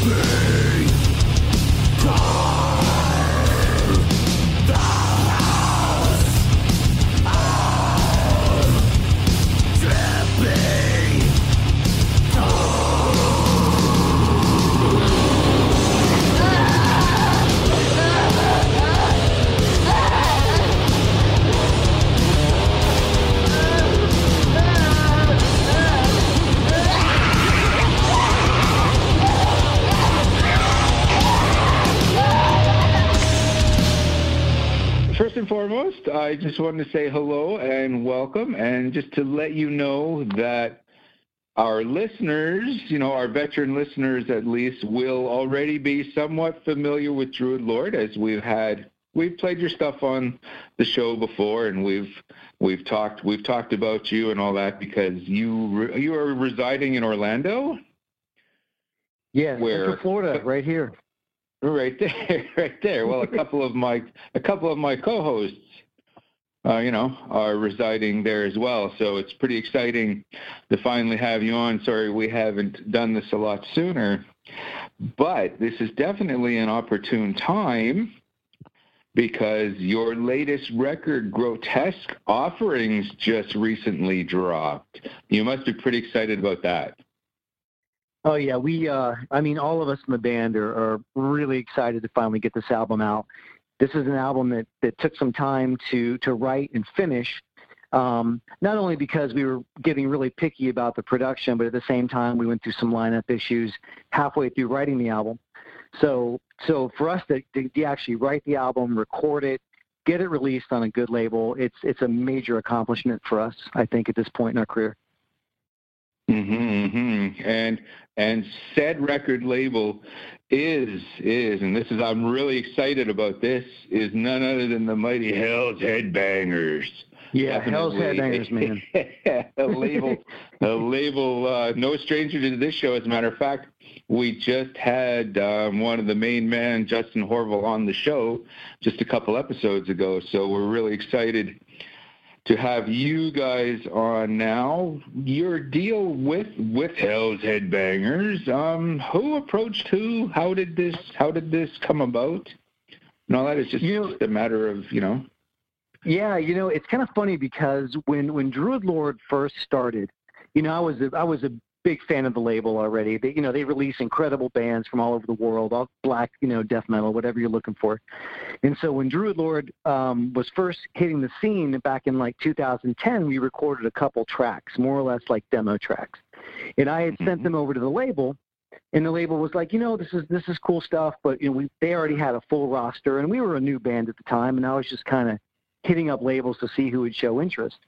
Foremost, I just wanted to say hello and welcome, and just to let you know that our listeners, you know, our veteran listeners at least, will already be somewhat familiar with Druid Lord, as we've had, we've played your stuff on the show before, and we've we've talked we've talked about you and all that, because you you are residing in Orlando. Yeah, where, Central Florida, right here. Right there, right there. Well, a couple of my a couple of my co-hosts, uh, you know, are residing there as well. So it's pretty exciting to finally have you on. Sorry, we haven't done this a lot sooner, but this is definitely an opportune time, because your latest record, Grotesque Offerings, just recently dropped. You must be pretty excited about that. Oh, yeah. We, uh, I mean, all of us in the band are, are really excited to finally get this album out. This is an album that, that took some time to, to write and finish, um, not only because we were getting really picky about the production, but at the same time, we went through some lineup issues halfway through writing the album. So, so for us to, to, to actually write the album, record it, get it released on a good label, it's, it's a major accomplishment for us, I think, at this point in our career. Mm-hmm, mm-hmm. And and said record label is is, and this is, I'm really excited about this, is none other than the mighty Hell's Headbangers. Yeah, Definitely. Hell's Headbangers, man. a label, a label, uh, no stranger to this show. As a matter of fact, we just had um, one of the main men, Justin Horval, on the show just a couple episodes ago. So we're really excited to have you guys on now. Your deal with with Hell's Headbangers, um, who approached who? How did this How did this come about? And all that is just, you know, just a matter of, you know. Yeah, you know, it's kind of funny, because when when Druid Lord first started, you know, I was a, I was a big fan of the label already. They, you know, they release incredible bands from all over the world, all black, you know, death metal, whatever you're looking for. And so when Druid Lord um, was first hitting the scene back in like two thousand ten, we recorded a couple tracks, more or less like demo tracks. And I had mm-hmm. sent them over to the label, and the label was like, you know, this is this is cool stuff, but you know, we they already had a full roster, and we were a new band at the time, and I was just kind of hitting up labels to see who would show interest.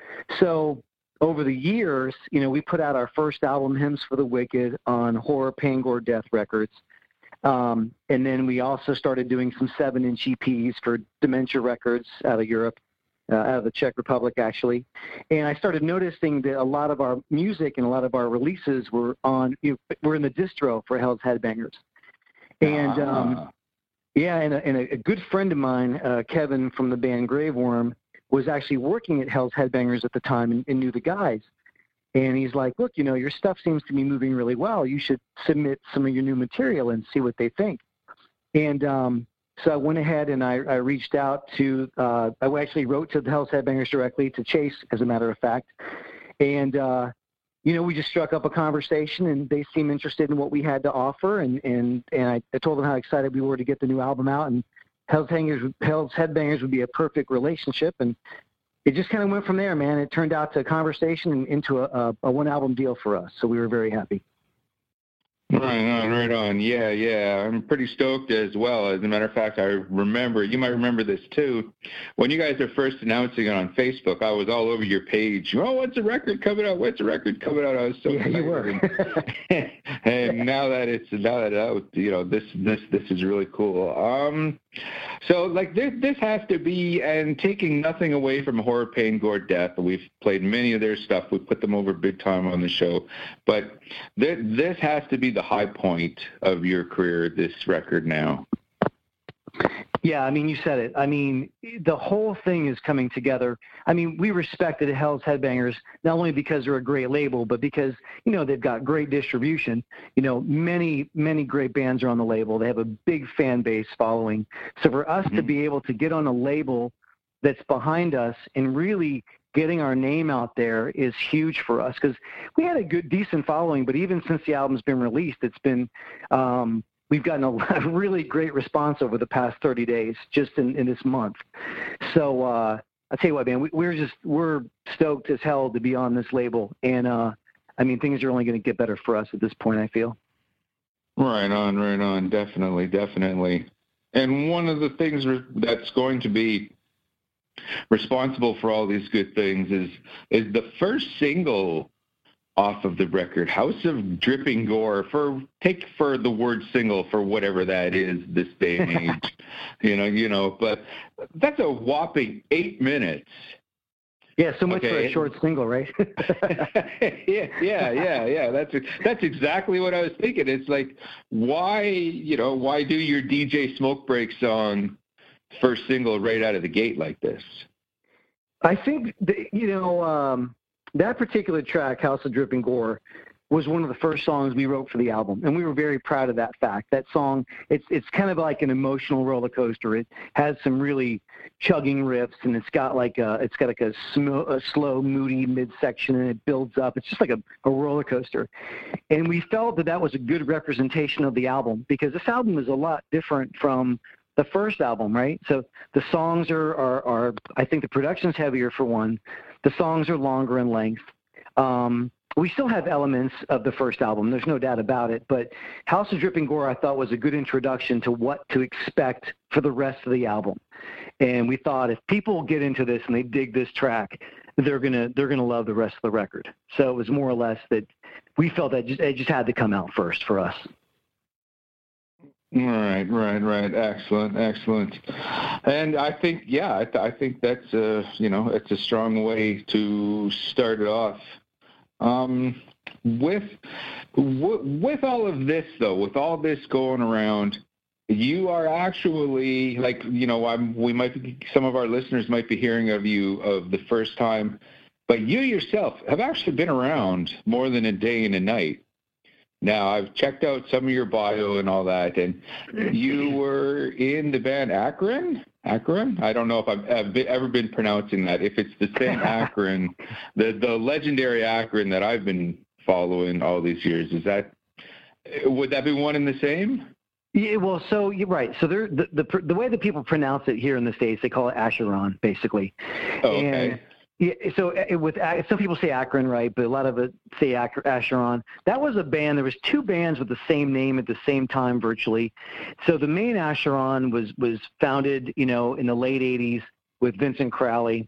So over the years, you know, we put out our first album, Hymns for the Wicked, on Horror, Pain, Gore, Death Records. Um, and then we also started doing some seven-inch E Ps for Dementia Records out of Europe, uh, out of the Czech Republic, actually. And I started noticing that a lot of our music and a lot of our releases were on, you know, were in the distro for Hell's Headbangers. And, ah. um, yeah, and, a, and a, a good friend of mine, uh, Kevin from the band Graveworm, was actually working at Hell's Headbangers at the time, and, and knew the guys. And he's like, look, you know, your stuff seems to be moving really well. You should submit some of your new material and see what they think. And um, so I went ahead and I, I reached out to, uh, I actually wrote to the Hell's Headbangers directly, to Chase, as a matter of fact. And, uh, you know, we just struck up a conversation, and they seemed interested in what we had to offer. And, and, and I, I told them how excited we were to get the new album out, and Hell's Headbangers, Hell's Headbangers would be a perfect relationship. And it just kind of went from there, man. It turned out to a conversation and into a, a, a one-album deal for us, so we were very happy. Right on, right on. Yeah, yeah. I'm pretty stoked as well. As a matter of fact, I remember, you might remember this too, when you guys are first announcing it on Facebook, I was all over your page. Oh, what's the record coming out? What's the record coming out? I was so yeah, excited. You were. And now that it's now that out, you know, this this this is really cool. Um, so like this this has to be, and taking nothing away from Horror, Pain, Gore, Death. We've played many of their stuff. We put them over big time on the show, but this this has to be the high point of your career, this record now. Yeah, I mean, you said it. I mean, the whole thing is coming together. I mean, we respected Hell's Headbangers not only because they're a great label, but because, you know, they've got great distribution. You know, many, many great bands are on the label. They have a big fan base following. So for us mm-hmm. to be able to get on a label that's behind us and really getting our name out there is huge for us, because we had a good, decent following, but even since the album's been released, it's been um, – we've gotten a really great response over the past thirty days, just in, in this month. So uh, I'll tell you what, man, we, we're just, we're stoked as hell to be on this label. And uh, I mean, things are only going to get better for us at this point, I feel. Right on, right on. Definitely, definitely. And one of the things that's going to be responsible for all these good things is, is the first single off of the record, House of Dripping Gore. For take for the word single for whatever that is this day and age, you know, you know. But that's a whopping eight minutes. Yeah, so much okay. for a short single, right? yeah, yeah, yeah, yeah. That's that's exactly what I was thinking. It's like, why, you know, why do your D J Smoke Break song first single right out of the gate like this? I think that, you know. Um, That particular track, House of Dripping Gore, was one of the first songs we wrote for the album, and we were very proud of that fact. That song, it's it's kind of like an emotional roller coaster. It has some really chugging riffs, and it's got like a it's got like a, sm- a slow, moody midsection, and it builds up. It's just like a, a roller coaster, and we felt that that was a good representation of the album, because this album is a lot different from the first album, right? So the songs are are, are I think the production's heavier for one. The songs are longer in length. Um, we still have elements of the first album. There's no doubt about it. But House of Dripping Gore, I thought, was a good introduction to what to expect for the rest of the album. And we thought if people get into this and they dig this track, they're gonna they're gonna love the rest of the record. So it was more or less that we felt that just, it just had to come out first for us. Right, right, right. Excellent, excellent. And I think, yeah, I, th- I think that's a, you know, it's a strong way to start it off. Um, with, w- with all of this, though, with all this going around, you are actually, like, you know, I'm, we might be, some of our listeners might be hearing of you of the first time, but you yourself have actually been around more than a day and a night. Now, I've checked out some of your bio and all that, and you were in the band Akron? Akron? I don't know if I've, I've been, ever been pronouncing that. If it's the same Akron, the, the legendary Akron that I've been following all these years, is that, would that be one and the same? Yeah, well, so you're right. So the, the the way that people pronounce it here in the States, they call it Acheron, basically. Oh, okay. And, yeah, so it, with some people say Akron, right? But a lot of it say Acheron. That was a band. There was two bands with the same name at the same time, virtually. So the main Acheron was was founded, you know, in the late eighties with Vincent Crowley,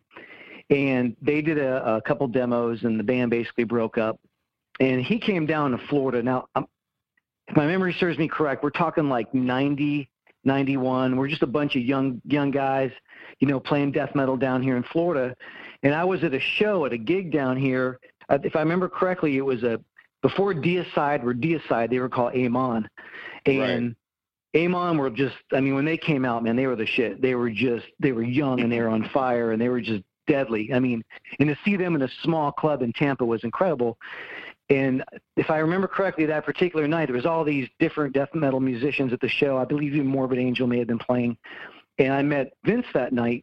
and they did a, a couple demos, and the band basically broke up. And he came down to Florida. Now, I'm, if my memory serves me correct, we're talking like ninety, ninety-one. We're just a bunch of young young guys, you know, playing death metal down here in Florida. And I was at a show, at a gig down here. Uh, if I remember correctly, it was a before Deicide were Deicide, they were called Amon. And right. Amon were just, I mean, when they came out, man, they were the shit. They were just, they were young and they were on fire and they were just deadly. I mean, and to see them in a small club in Tampa was incredible. And if I remember correctly, that particular night, there was all these different death metal musicians at the show. I believe even Morbid Angel may have been playing. And I met Vince that night.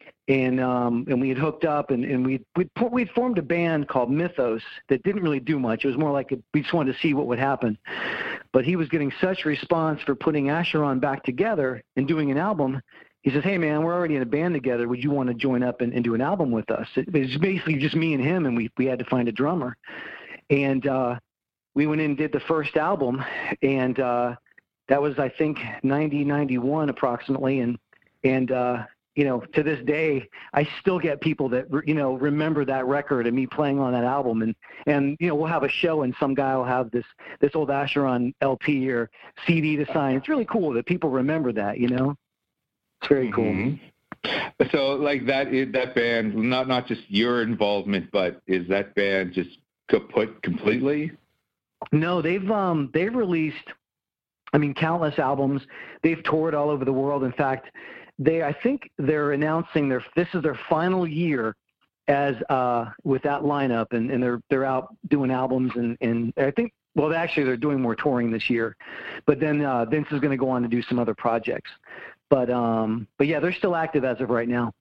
And um, and we had hooked up, and, and we we'd, we'd formed a band called Mythos that didn't really do much. It was more like a, we just wanted to see what would happen. But he was getting such response for putting Acheron back together and doing an album. He says, hey, man, we're already in a band together. Would you want to join up and, and do an album with us? It was basically just me and him, and we, we had to find a drummer. And uh, we went in and did the first album, and uh, that was, I think, ninety, ninety-one approximately. And, and uh you know, to this day, I still get people that, you know, remember that record and me playing on that album. And, and you know, we'll have a show and some guy will have this, this old Acheron L P or C D to sign. It's really cool that people remember that, you know. It's very cool. Mm-hmm. So, like, that that band, not not just your involvement, but is that band just kaput completely? No, they've um they've released I mean, countless albums. They've toured all over the world. In fact, they I think they're announcing their this is their final year as uh, with that lineup, and, and they're they're out doing albums, and, and I think well actually they're doing more touring this year, but then uh, Vince is going to go on to do some other projects. But um, but yeah, they're still active as of right now.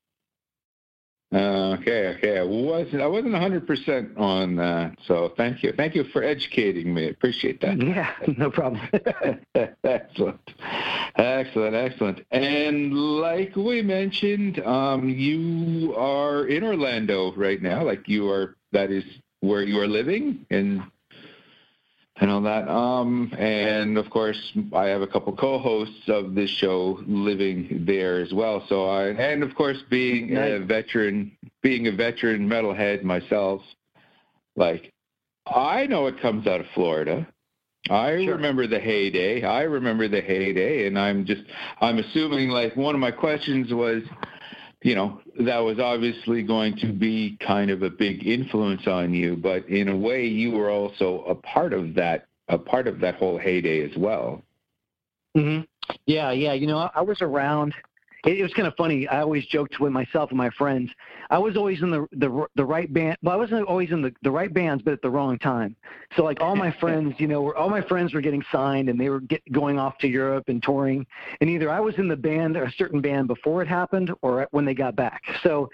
Uh, okay, okay. I wasn't I wasn't one hundred percent on that, so thank you. Thank you for educating me. I appreciate that. Yeah, no problem. Excellent. Excellent, excellent. And like we mentioned, um, you are in Orlando right now. Like you are, that is where you are living, and and all that. Um, and of course, I have a couple co-hosts of this show living there as well. So I, and of course, being nice. a veteran, being a veteran metalhead myself, like I know it comes out of Florida. I sure. remember the heyday. I remember the heyday, and I'm just, I'm assuming like one of my questions was, you know, that was obviously going to be kind of a big influence on you, but in a way you were also a part of that, a part of that whole heyday as well. Mm-hmm. Yeah, yeah. You know, I, I was around. It, it was kind of funny. I always joked with myself and my friends. I was always in the the, the right band. Well, I wasn't always in the, the right bands, but at the wrong time. So like all my friends, you know, were, all my friends were getting signed, and they were get, going off to Europe and touring. And either I was in the band or a certain band before it happened, or when they got back. So,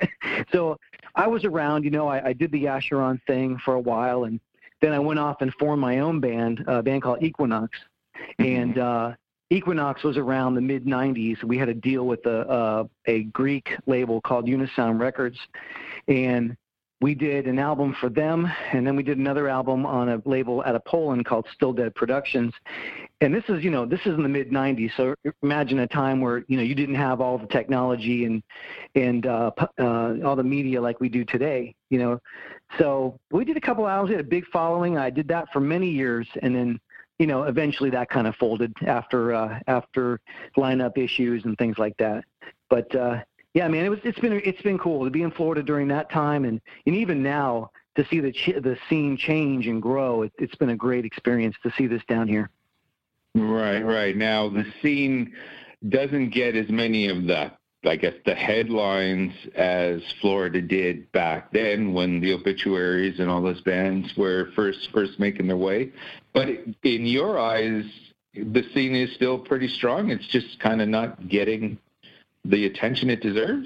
so I was around. You know, I, I did the Acheron thing for a while, and then I went off and formed my own band, a band called Equinox, and. uh Equinox was around the mid nineties. We had a deal with a, uh, a Greek label called Unisound Records, and we did an album for them, and then we did another album on a label out of Poland called Still Dead Productions. And this is, you know, this is in the mid nineties, so imagine a time where, you know, you didn't have all the technology and and uh, uh, all the media like we do today, you know. So we did a couple albums. We had a big following. I did that for many years, and then you know, eventually that kind of folded after uh, after lineup issues and things like that. But uh, yeah, man, it was it's been it's been cool to be in Florida during that time, and, and even now to see the ch- the scene change and grow. It, it's been a great experience to see this down here. Right, right. Now the scene doesn't get as many of the, I guess, the headlines as Florida did back then when the Obituaries and all those bands were first first making their way. But in your eyes, the scene is still pretty strong. It's just kind of not getting the attention it deserves.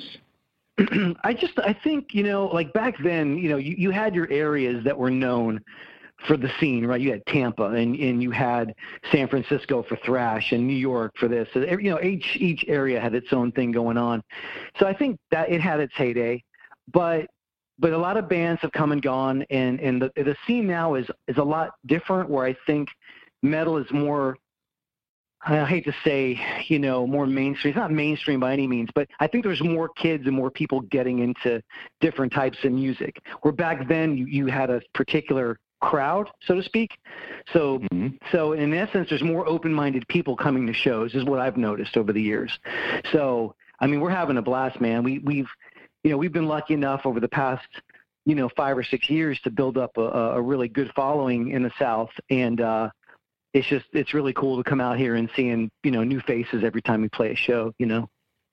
I just, I think, you know, like back then, you know, you, you had your areas that were known for the scene, right? You had Tampa, and, and you had San Francisco for thrash, and New York for this. So, you know, each each area had its own thing going on. So I think that it had its heyday, but but a lot of bands have come and gone, and, and the the scene now is is a lot different. Where I think metal is more, I hate to say, you know, more mainstream. It's not mainstream by any means, but I think there's more kids and more people getting into different types of music. Where back then you, you had a particular crowd, so to speak. So, mm-hmm. so in essence, there's more open-minded people coming to shows, is what I've noticed over the years. So, I mean, we're having a blast, man. We, we've, you know, we've been lucky enough over the past, you know, five or six years to build up a, a really good following in the South, and uh, it's just, it's really cool to come out here and seeing, you know, new faces every time we play a show, you know.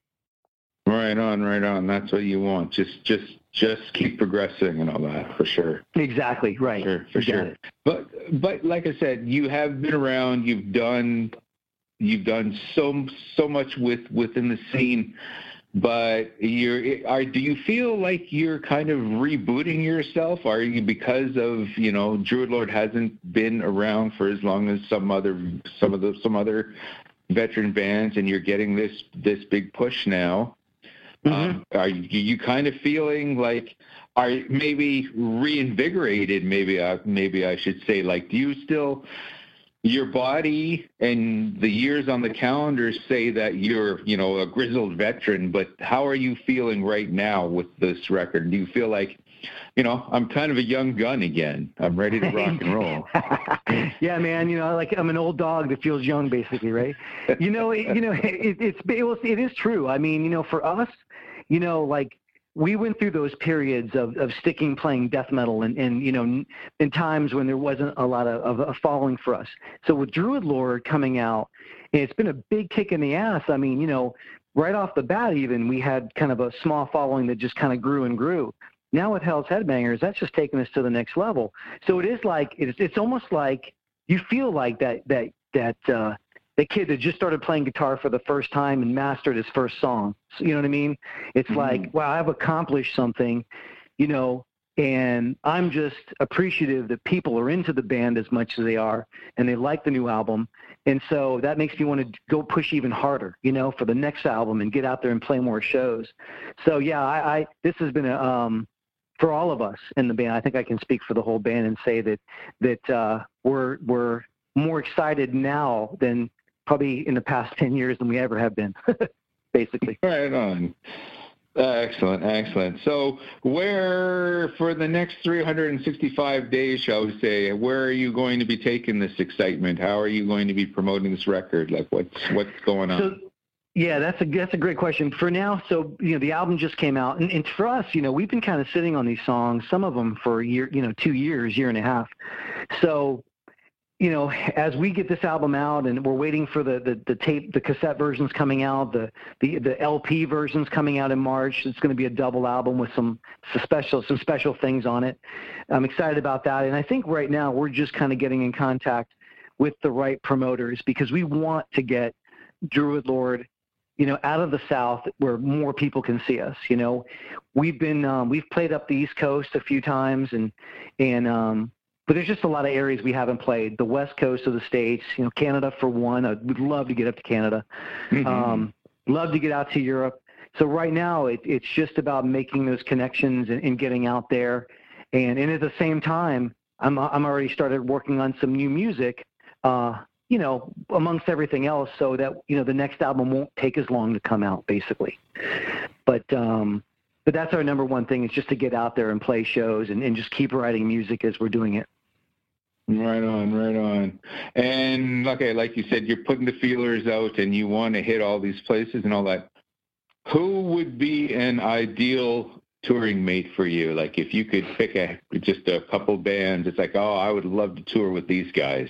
Right on, right on. That's what you want. Just, just, just keep progressing and all that, for sure. Exactly right. For sure, for sure. But, but like I said, you have been around. You've done, you've done so, so much with within the scene. But you're, are, do you feel like you're kind of rebooting yourself? Are you, because of, you know, Druid Lord hasn't been around for as long as some other, some of the, some other veteran bands, and you're getting this, this big push now? Mm-hmm. Um, are you, you kind of feeling like, are maybe reinvigorated? Maybe, uh, maybe I should say, like, do you still, your body and the years on the calendar say that you're, you know, a grizzled veteran, but how are you feeling right now with this record? Do you feel like, you know, I'm kind of a young gun again. I'm ready to rock and roll. Yeah, man. You know, like I'm an old dog that feels young, basically, right? You know, it, you know, it, it's it, it is true. I mean, you know, for us, you know, like we went through those periods of, of sticking playing death metal and, and you know, in times when there wasn't a lot of, of a following for us. So with Druid Lord coming out, it's been a big kick in the ass. I mean, you know, right off the bat even, we had kind of a small following that just kind of grew and grew. Now with Hell's Headbangers, that's just taking us to the next level. So it is like, it's, it's almost like you feel like that, that, that, uh, the kid that just started playing guitar for the first time and mastered his first song. So, you know what I mean? It's mm-hmm. like, wow, I've accomplished something, you know, and I'm just appreciative that people are into the band as much as they are, and they like the new album. And so that makes me want to go push even harder, you know, for the next album and get out there and play more shows. So yeah, I, I this has been a, um, for all of us in the band. I think I can speak for the whole band and say that, that, uh, we're, we're more excited now than probably in the past ten years than we ever have been, basically. Right on. Excellent, excellent. So where, for the next three hundred sixty-five days, shall we say, where are you going to be taking this excitement? How are you going to be promoting this record? Like, what's what's going on? So, yeah, that's a that's a great question. For now, so, you know, the album just came out, and, and for us, you know, we've been kind of sitting on these songs, some of them for a year, you know, two years, year and a half. So, you know, as we get this album out and we're waiting for the, the, the tape, the cassette versions coming out, the, the, the L P versions coming out in March, it's going to be a double album with some, some special, some special things on it. I'm excited about that. And I think right now we're just kind of getting in contact with the right promoters because we want to get Druid Lord, you know, out of the South where more people can see us. You know, we've been, um, we've played up the East Coast a few times and, and, um, but there's just a lot of areas we haven't played. The West Coast of the States, you know, Canada for one. I would love to get up to Canada. Mm-hmm. Um, love to get out to Europe. So right now it, it's just about making those connections and, and getting out there. And, and at the same time, I'm I'm already started working on some new music, uh, you know, amongst everything else, so that, you know, the next album won't take as long to come out, basically. But um, but that's our number one thing, is just to get out there and play shows and, and just keep writing music as we're doing it. Right on, right on. And okay, like you said, you're putting the feelers out and you want to hit all these places and all that. Who would be an ideal touring mate for you? Like if you could pick a just a couple bands, it's like, oh, I would love to tour with these guys.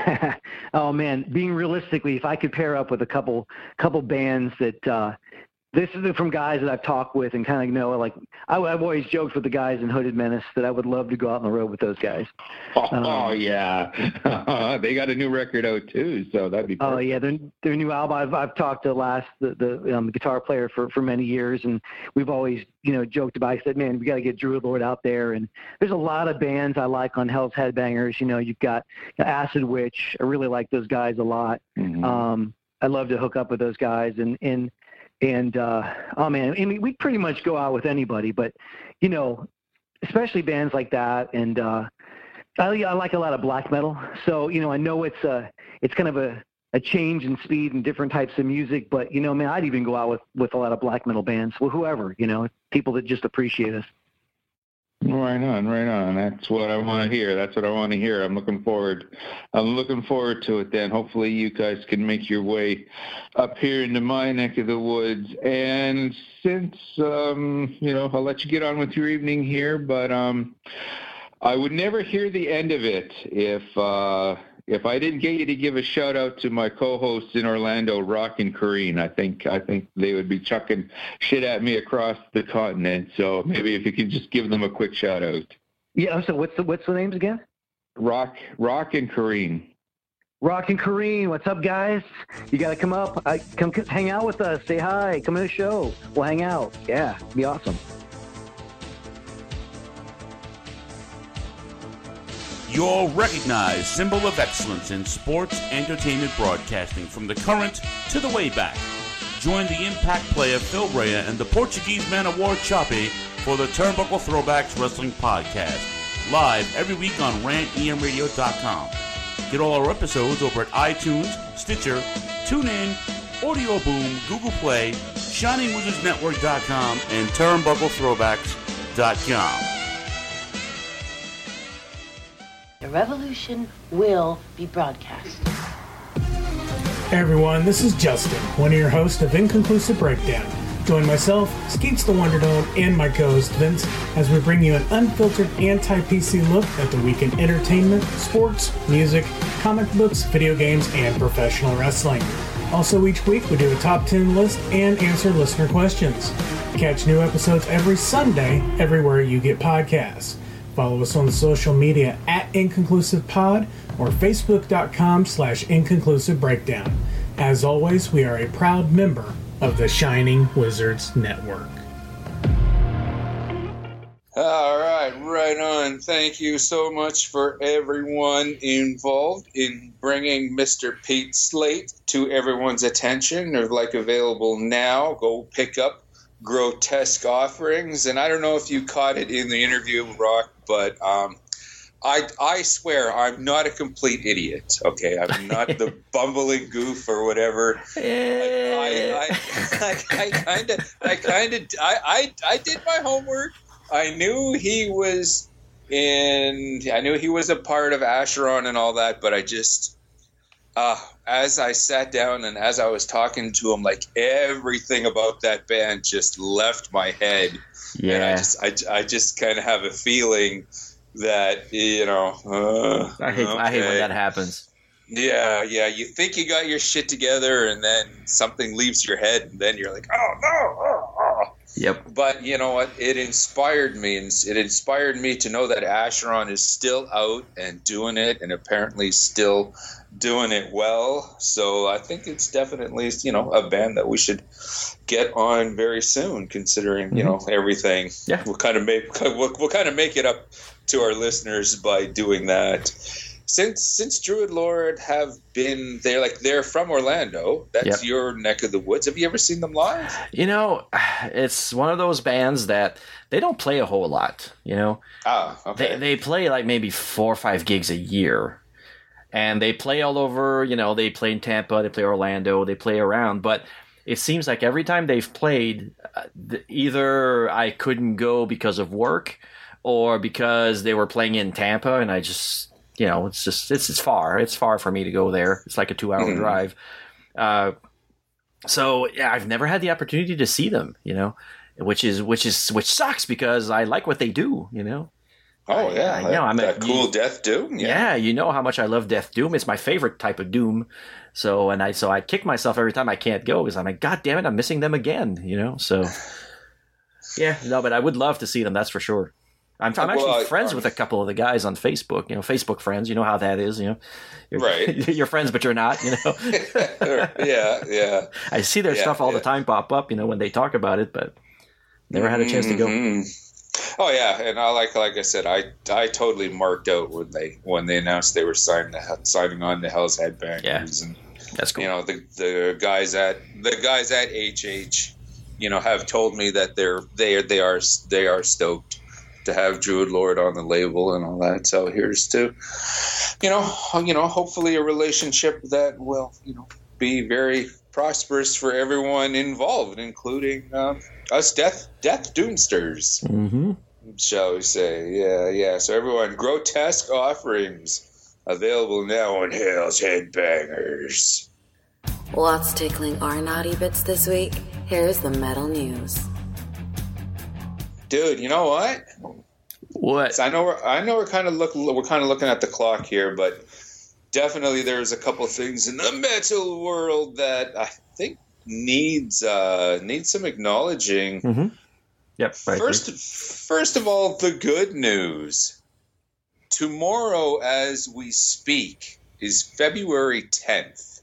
Oh man, being realistically, if I could pair up with a couple couple bands that uh this is from guys that I've talked with and kind of know, like, I, I've always joked with the guys in Hooded Menace that I would love to go out on the road with those guys. Oh, um, oh yeah. They got a new record out, too, so that'd be perfect. Oh, yeah, their, their new album. I've, I've talked to Last, the, the um, guitar player, for, for many years, and we've always, you know, joked about it. I said, man, we got to get Druid Lord out there. And there's a lot of bands I like on Hell's Headbangers. You know, you've got Acid Witch. I really like those guys a lot. Mm-hmm. Um, I love to hook up with those guys. And, and And, uh, oh, man, I mean, we pretty much go out with anybody, but, you know, especially bands like that. And uh, I, I like a lot of black metal. So, you know, I know it's a, it's kind of a, a change in speed and different types of music. But, you know, man, I'd even go out with, with a lot of black metal bands, well, whoever, you know, people that just appreciate us. Right on, right on. That's what I want to hear. That's what I want to hear. I'm looking forward. I'm looking forward to it then. Hopefully you guys can make your way up here into my neck of the woods. And since, um, you know, I'll let you get on with your evening here, but um, I would never hear the end of it if uh, if I didn't get you to give a shout out to my co-hosts in Orlando, Rock and Corrine. I think I think they would be chucking shit at me across the continent. So maybe if you could just give them a quick shout out. Yeah. So what's the what's the names again? Rock Rock and Corrine. Rock and Corrine, what's up, guys? You got to come up. I, come hang out with us. Say hi. Come to the show. We'll hang out. Yeah, it'd be awesome. Your recognized symbol of excellence in sports entertainment broadcasting from the current to the way back. Join the Impact player Phil Rea and the Portuguese man of war Choppy for the Turnbuckle Throwbacks Wrestling Podcast, live every week on rant e m radio dot com. Get all our episodes over at iTunes, Stitcher, TuneIn, Audio Boom, Google Play, shining wizards network dot com, and turnbuckle throwbacks dot com. The revolution will be broadcast. Hey everyone, this is Justin, one of your hosts of Inconclusive Breakdown. Join myself, Skeets the Wonder Dog, and my co-host Vince as we bring you an unfiltered anti-P C look at the week in entertainment, sports, music, comic books, video games, and professional wrestling. Also, each week we do a top ten list and answer listener questions. Catch new episodes every Sunday everywhere you get podcasts. Follow us on the social media at InconclusivePod or Facebook.com slash Inconclusive Breakdown. As always, we are a proud member of the Shining Wizards Network. All right, right on. Thank you so much for everyone involved in bringing Mister Pete Slate to everyone's attention. They're like available now. Go pick up Grotesque Offerings. And I don't know if you caught it in the interview, Rock, but um, I I swear I'm not a complete idiot. Okay, I'm not the bumbling goof or whatever. I I kind of I kind of I, I I did my homework. I knew he was in. I knew he was a part of Acheron and all that, but I just, uh, as I sat down and as I was talking to him, like everything about that band just left my head. Yeah. And I just, I, I just kind of have a feeling that you know. Uh, I hate. okay. I hate when that happens. Yeah, yeah. You think you got your shit together, and then something leaves your head, and then you're like, oh no. Oh, oh. Yep. But you know what? It inspired me, and it inspired me to know that Acheron is still out and doing it, and apparently still doing it well. So I think it's definitely, you know, a band that we should get on very soon, considering you Mm-hmm. know everything. Yeah. We'll kind of make we'll, we'll kind of make it up to our listeners by doing that. Since since Druid Lord have been there, like they're from Orlando. That's Yep. your neck of the woods. Have you ever seen them live? You know, it's one of those bands that they don't play a whole lot, you know? Ah, okay. They, they play like maybe four or five gigs a year. And they play all over, you know, they play in Tampa, they play Orlando, they play around. But it seems like every time they've played, uh, either I couldn't go because of work or because they were playing in Tampa and I just... You know, it's just it's it's far. It's far for me to go there. It's like a two-hour Mm-hmm. drive. Uh, so yeah, I've never had the opportunity to see them. You know, which is which is which sucks because I like what they do. You know. Oh yeah, I, I know. I'm that a cool you, Death Doom. Yeah. yeah, you know how much I love Death Doom. It's my favorite type of Doom. So and I so I kick myself every time I can't go because I'm like, God damn it, I'm missing them again. You know. So yeah, no, but I would love to see them. That's for sure. I'm, I'm actually well, I, friends I, with a couple of the guys on Facebook. You know, Facebook friends. You know how that is. You know, you're, right? You're friends, but you're not. You know. yeah, yeah. I see their yeah, stuff all yeah. the time pop up. You know, when they talk about it, but never had a chance to go. Mm-hmm. Oh yeah, and I like like I said, I I totally marked out when they when they announced they were signing the, signing on the Hell's Headbangers. Yeah, and that's cool. You know, the the guys at the guys at H H, you know, have told me that they're they are they are they are stoked to have Druid Lord on the label and all that. So here's to, you know, you know, hopefully a relationship that will, you know, be very prosperous for everyone involved, including um, us Death Death Doomsters, mm-hmm. shall we say? Yeah, yeah. So everyone, Grotesque Offerings available now on Hell's Headbangers. What's tickling our naughty bits this week? Here's the metal news. Dude, you know what? What? So I know we're I know we're kind of look we're kind of looking at the clock here, but definitely there's a couple things in the metal world that I think needs uh, needs some acknowledging. Mm-hmm. Yep. Right first, here. first of all, the good news. Tomorrow, as we speak, is February tenth.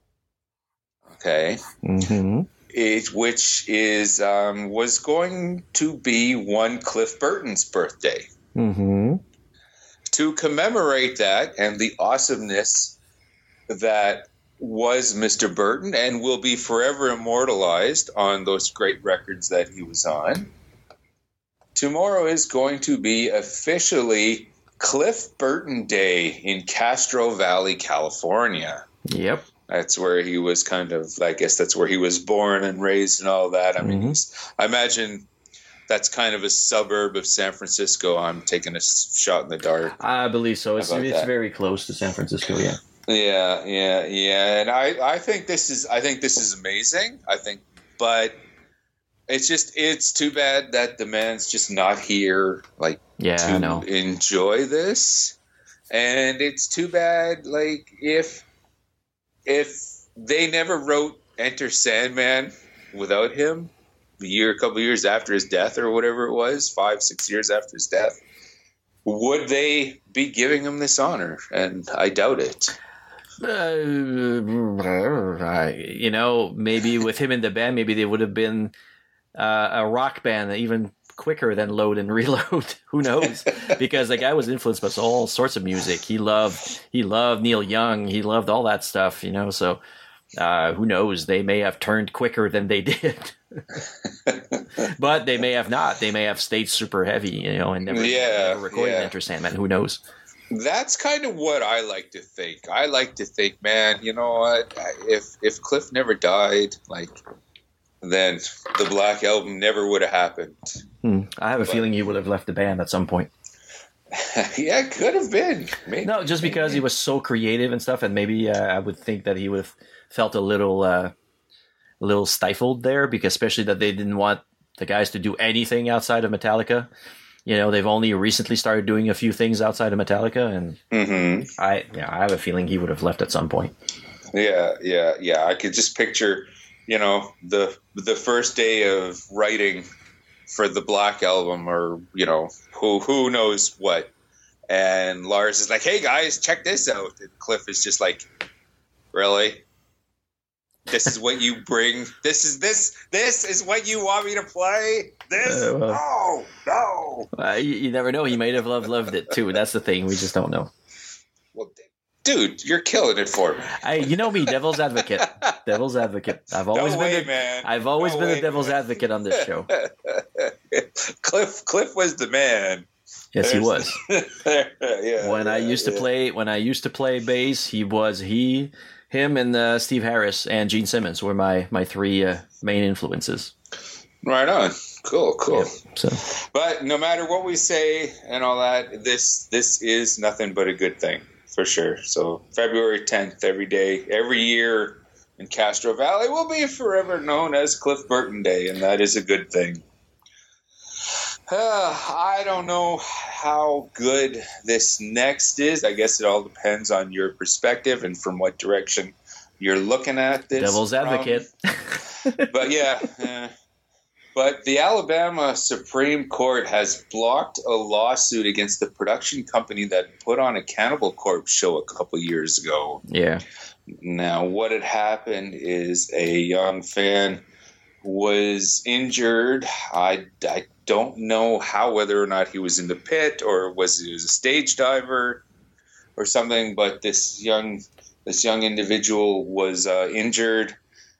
Okay. Mm-hmm. It, which is um, was going to be one Cliff Burton's birthday. Mm-hmm. To commemorate that and the awesomeness that was Mister Burton and will be forever immortalized on those great records that he was on, tomorrow is going to be officially Cliff Burton Day in Castro Valley, California. Yep. That's where he was kind of, I guess that's where he was born and raised and all that. I mean, Mm-hmm. he's, I imagine that's kind of a suburb of San Francisco. I'm taking a shot in the dark. I believe so. It's, it's that? very close to San Francisco, yeah. Yeah, yeah, yeah. And I, I think this is, I think this is amazing. I think, but It's just, it's too bad that the man's just not here, like, yeah, to I know. enjoy this. And it's too bad, like, if if they never wrote Enter Sandman without him, a year, a couple years after his death or whatever it was, five, six years after his death, would they be giving him this honor? And I doubt it. Uh, you know, maybe with him in the band, maybe they would have been uh, a rock band even quicker than Load and Reload. Who knows? Because the guy was influenced by all sorts of music. He loved he loved Neil Young. He loved all that stuff, you know. So uh, who knows? They may have turned quicker than they did. But they may have not. They may have stayed super heavy, you know, and never, yeah, never recorded yeah. Enter Sandman. Who knows? That's kind of what I like to think. I like to think, man, you know what? If if Cliff never died, like, then the Black Album never would have happened. Hmm. I have a but, feeling he would have left the band at some point. Yeah, it could have been. Maybe, no, just maybe. because he was so creative and stuff, and maybe uh, I would think that he would have felt a little, uh, a little stifled there, because especially that they didn't want the guys to do anything outside of Metallica. You know, they've only recently started doing a few things outside of Metallica, and mm-hmm. I, yeah, I have a feeling he would have left at some point. Yeah, yeah, yeah. I could just picture, you know, the the first day of writing for the Black Album, or you know, who who knows what, and Lars is like, "Hey guys, check this out," and Cliff is just like, "Really? This is what you bring? This is this this is what you want me to play? This? Uh, well, no, no." Uh, you, you never know. He might have loved loved it too. That's the thing. We just don't know. Well, dude, you're killing it for me. I, you know me, devil's advocate. Devil's advocate. I've always no been. Way, a, man. I've always no been way, a devil's man. advocate on this show. Cliff, Cliff was the man. Yes, There's, he was. yeah, when yeah, I used to yeah. play, when I used to play bass, he was he, him, and uh, Steve Harris and Gene Simmons were my my three uh, main influences. Right on. Cool, cool. Yeah, so, but no matter what we say and all that, this this is nothing but a good thing for sure. So February tenth, every day, every year in Castro Valley will be forever known as Cliff Burton Day, and that is a good thing. Uh, I don't know how good this next is. I guess it all depends on your perspective and from what direction you're looking at this. Devil's from. advocate. But yeah, uh, but the Alabama Supreme Court has blocked a lawsuit against the production company that put on a Cannibal Corpse show a couple years ago. Yeah. Now, what had happened is a young fan was injured. I, I don't know how, whether or not he was in the pit or was he was a stage diver or something, but this young this young individual was uh, injured,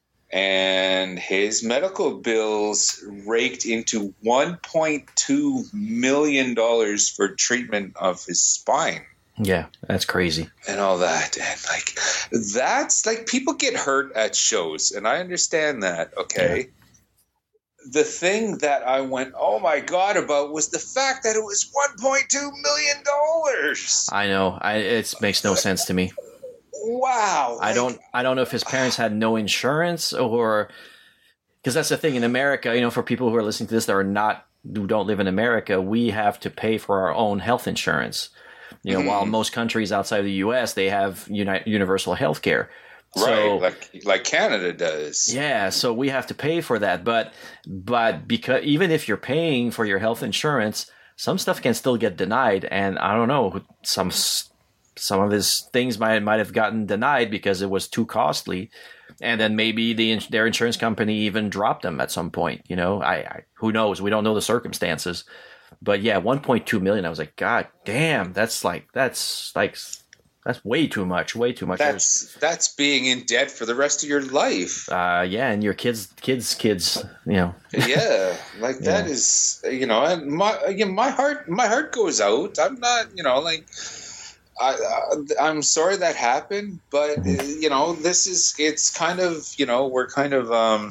and his medical bills raked into one point two million dollars for treatment of his spine. Yeah, that's crazy. And all that. And like, that's like, people get hurt at shows, and I understand that, okay? Yeah. The thing that I went, oh my God, about was the fact that it was one point two million dollars. I know. I, it makes no sense to me. Wow. I don't I don't know if his parents had no insurance, or because that's the thing in America, you know, for people who are listening to this that are not, who don't live in America, we have to pay for our own health insurance. You know, mm-hmm. while most countries outside of the U S, they have uni- universal health care. Right, so, like like Canada does. Yeah, so we have to pay for that. But but because even if you're paying for your health insurance, some stuff can still get denied. And I don't know, some some of his things might might have gotten denied because it was too costly. And then maybe the their insurance company even dropped them at some point. You know, I, I who knows? We don't know the circumstances. But yeah, one point two million. I was like, God damn, that's like that's like that's way too much, way too much. That's that's being in debt for the rest of your life. Uh, yeah, and your kids, kids, kids, you know. Yeah, like yeah. that is, you know, and my you know, my heart my heart goes out. I'm not, you know, like I I'm sorry that happened, but mm-hmm. you know, this is it's kind of, you know, we're kind of um.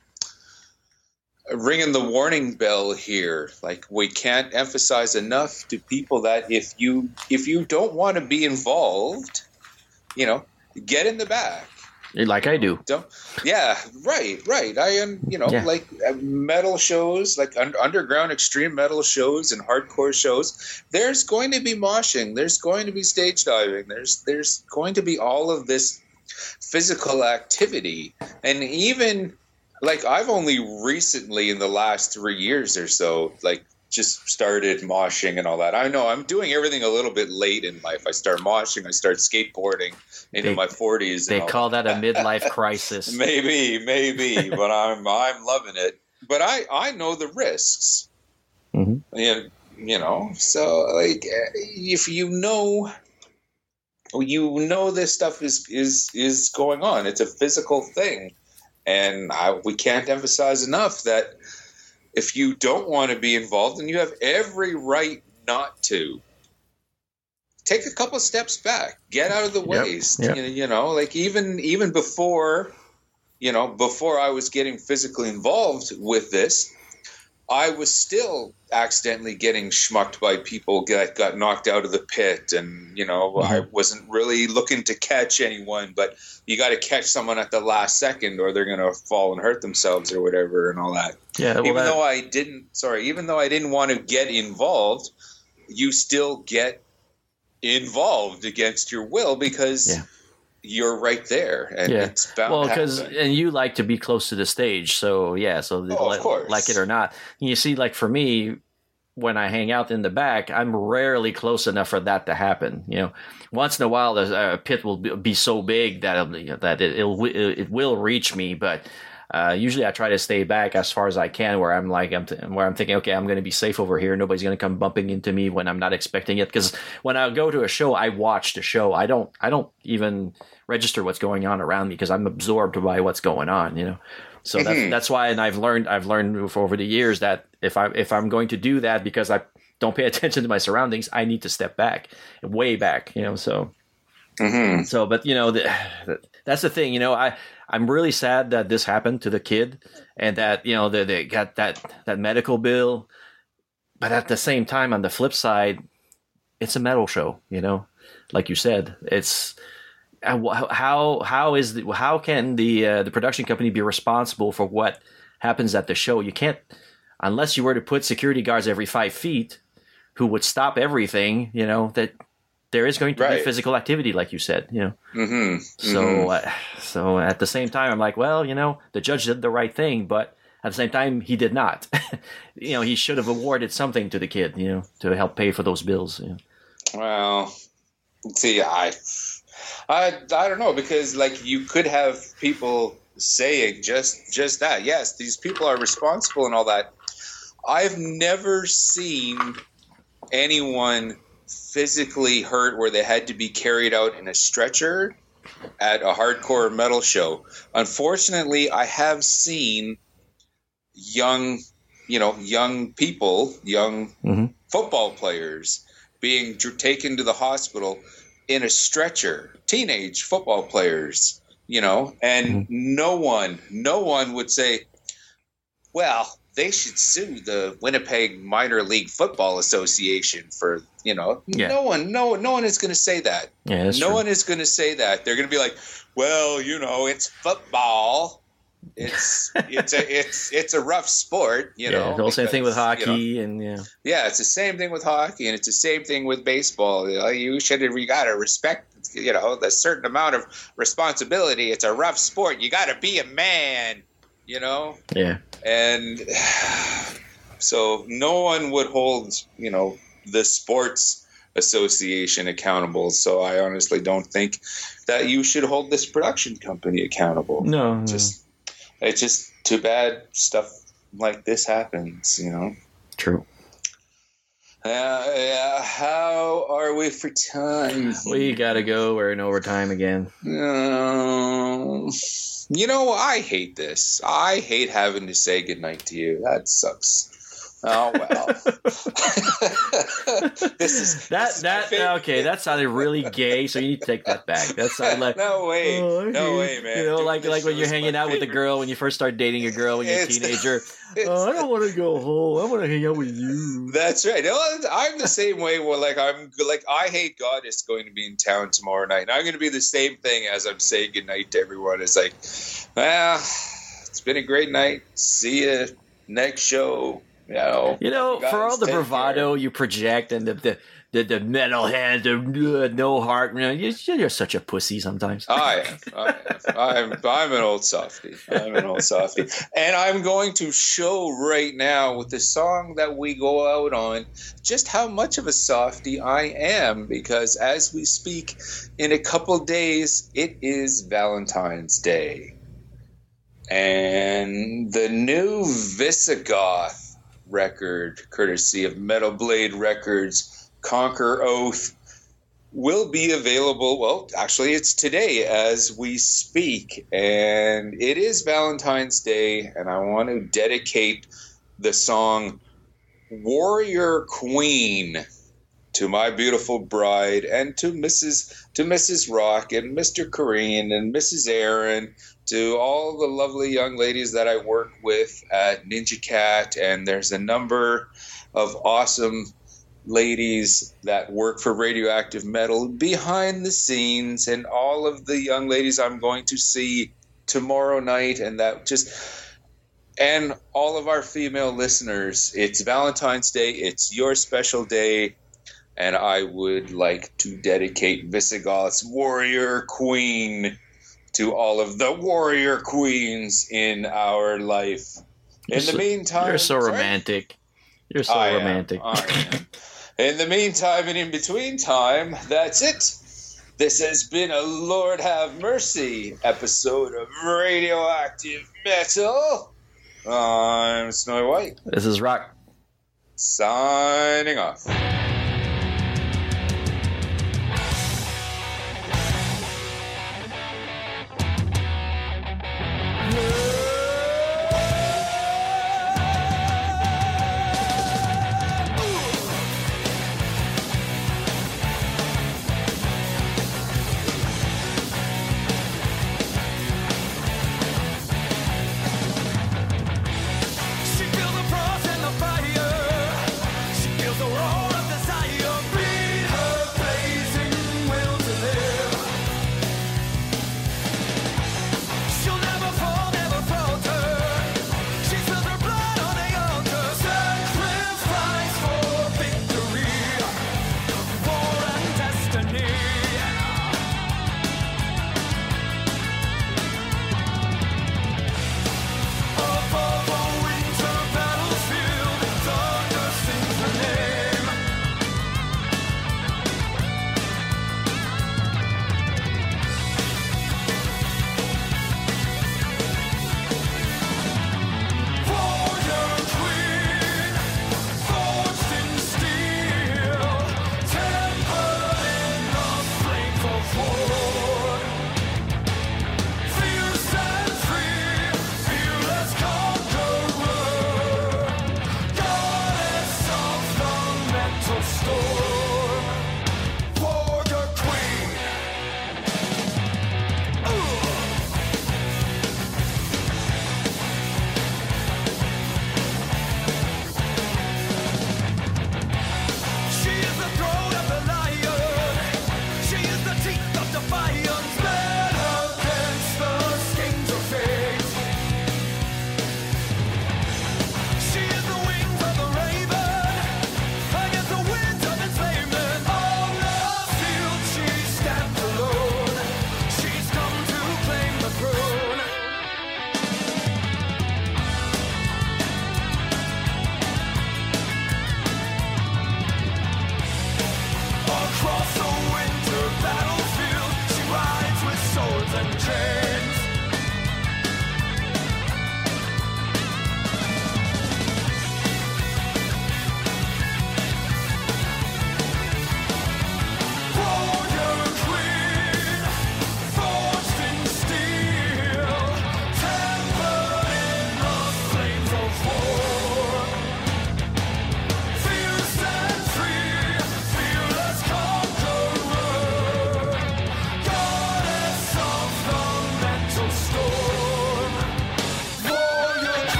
ringing the warning bell here. Like, we can't emphasize enough to people that if you if you don't want to be involved, you know, get in the back. Like I do. Don't. Yeah, right, right. I am, you know, Yeah. like uh, metal shows, like un- underground extreme metal shows and hardcore shows. There's going to be moshing. There's going to be stage diving. There's there's going to be all of this physical activity, and even like I've only recently in the last three years or so, like just started moshing and all that. I know I'm doing everything a little bit late in life. I start moshing. I start skateboarding into They- my forties. They call that a midlife crisis. Maybe, maybe, but I'm I'm loving it. But I I know the risks. Mm-hmm. You, you know, so like if you know you know this stuff is is is going on. It's a physical thing, and I, we can't emphasize enough that if you don't want to be involved, then you have every right not to. Take a couple steps back. Get out of the way. Yep. You, you know, like even even before, you know, before I was getting physically involved with this, I was still accidentally getting schmucked by people that got knocked out of the pit. And, you know, Mm-hmm. I wasn't really looking to catch anyone, but you got to catch someone at the last second or they're going to fall and hurt themselves or whatever and all that. Yeah, well, even that- though I didn't, sorry, even though I didn't want to get involved, you still get involved against your will because Yeah. you're right there. And Yeah. it's bound Well, to because happen. and you like to be close to the stage, so yeah. So Oh, of like, course. like it or not, you see, like for me, when I hang out in the back, I'm rarely close enough for that to happen. You know, once in a while, the uh, pit will be, be so big that it'll, that it it'll, it will reach me, but. Uh, usually I try to stay back as far as I can where I'm like, I'm t- where I'm thinking, okay, I'm going to be safe over here. Nobody's going to come bumping into me when I'm not expecting it. Cause when I go to a show, I watch the show. I don't, I don't even register what's going on around me because I'm absorbed by what's going on, you know? So that's, Mhm. that's why, and I've learned, I've learned over the years that if I, if I'm going to do that because I don't pay attention to my surroundings, I need to step back, way back, you know? So, Mm-hmm. so, but you know, the, that's the thing, you know, I, I'm really sad that this happened to the kid and that, you know, they, they got that, that medical bill. But at the same time, on the flip side, it's a metal show, you know, like you said, it's how, how is the, how can the, uh, the production company be responsible for what happens at the show? You can't, unless you were to put security guards every five feet who would stop everything, you know, that there is going to Right. be physical activity, like you said, you know. Mm-hmm. So, Mhm. uh, so at the same time, I'm like, well, you know, the judge did the right thing, but at the same time, he did not. You know, he should have awarded something to the kid, you know, to help pay for those bills. You know. Well, see, I, I, I don't know because like you could have people saying just just that. Yes, these people are responsible and all that. I've never seen anyone physically hurt where they had to be carried out in a stretcher at a hardcore metal show. Unfortunately, I have seen young, you know, young people, young Mm-hmm. football players being dr- taken to the hospital in a stretcher, teenage football players, you know, and no one, no one would say, well, they should sue the Winnipeg Minor League Football Association for, you know, Yeah. no one, no, no one is going to say that. Yeah, that's no true. one is going to say that. They're going to be like, well, you know, it's football. It's it's a it's it's a rough sport, you yeah, know. the whole same thing with because, hockey, you know, and yeah, yeah, it's the same thing with hockey, and it's the same thing with baseball. You know, you should you got to respect, you know, the certain amount of responsibility. It's a rough sport. You got to be a man, you know. yeah, And so no one would hold, you know, the sports association accountable. So I honestly don't think that you should hold this production company accountable. no, no. Just it's just too bad stuff like this happens, you know. True. Uh, yeah, how are we for time? We gotta go. We're in overtime again. Uh, you know, I hate this. I hate having to say goodnight to you. That sucks. Oh well. this is that this that is okay. That sounded really gay, so you need to take that back. That sounded like no way, oh, no way, man. You know, Dude, like like when you're hanging out favorite. with a girl when you first start dating a girl when you're It's, a teenager. Oh, I don't want to go home. I want to hang out with you. That's right. No, I'm the same way. Well, like I'm like I hate God is going to be in town tomorrow night. And I'm going to be the same thing as I'm saying goodnight to everyone. It's like, well, it's been a great night. See you next show. You know, you know, guys, for all the take bravado care. you project and the the the, the metal hand, the uh, no heart, you know, you're, you're such a pussy sometimes. I am. I am. I'm, I'm an old softie. I'm an old softie. And I'm going to show right now with the song that we go out on just how much of a softie I am, because as we speak, in a couple days, it is Valentine's Day. And the new Visigoth record, courtesy of Metal Blade Records, Conquer Oath, will be available. Well, actually, it's today as we speak, and it is Valentine's Day, and I want to dedicate the song Warrior Queen to my beautiful bride and to Missus to Missus Rock and Mister Corrine and Missus Aaron, to all the lovely young ladies that I work with at Ninja Cat, and there's a number of awesome ladies that work for Radioactive Metal behind the scenes, and all of the young ladies I'm going to see tomorrow night, and that just and all of our female listeners. It's Valentine's Day. It's your special day, and I would like to dedicate Visigoth's Warrior Queen to all of the warrior queens in our life. In You're the so, meantime, you're so sorry? romantic. You're so I am, romantic. I am. In the meantime and in between time, that's it. This has been a Lord Have Mercy episode of Radioactive Metal. I'm Snowy White. This is Rock. Signing off. She feels the frost and the fire. She feels the roar of the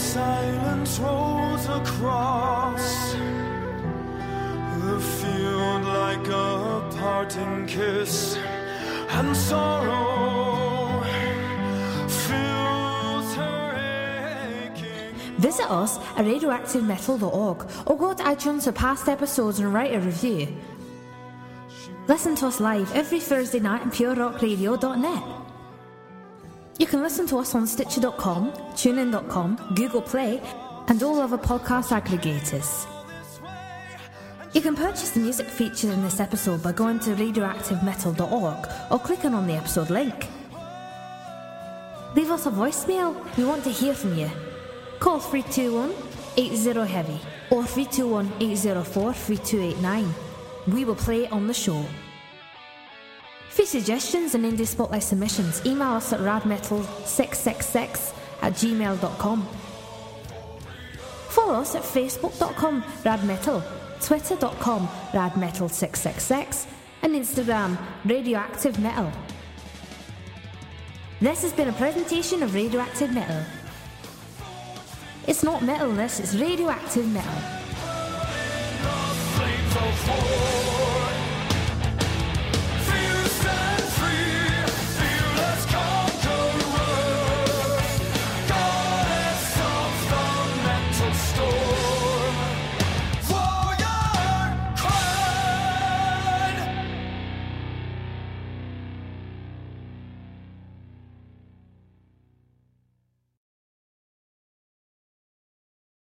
silence rolls across the field like a parting kiss, and sorrow fills her aching. Visit us at radioactive metal dot org or go to iTunes for past episodes and write a review. Listen to us live every Thursday night on pure rock radio dot net. You can listen to us on Stitcher dot com, TuneIn dot com, Google Play, and all other podcast aggregators. You can purchase the music featured in this episode by going to radioactive metal dot org or clicking on the episode link. Leave us a voicemail, we want to hear from you. Call three two one, eight zero, heavy or three two one, eight zero four, three two eight nine. We will play it on the show. For suggestions and indie spotlight submissions, email us at radmetal six six six at gmail dot com. Follow us at facebook dot com radmetal, twitter dot com radmetal six six six, and Instagram radioactive metal. This has been a presentation of Radioactive Metal. It's not metal, this, it's radioactive metal.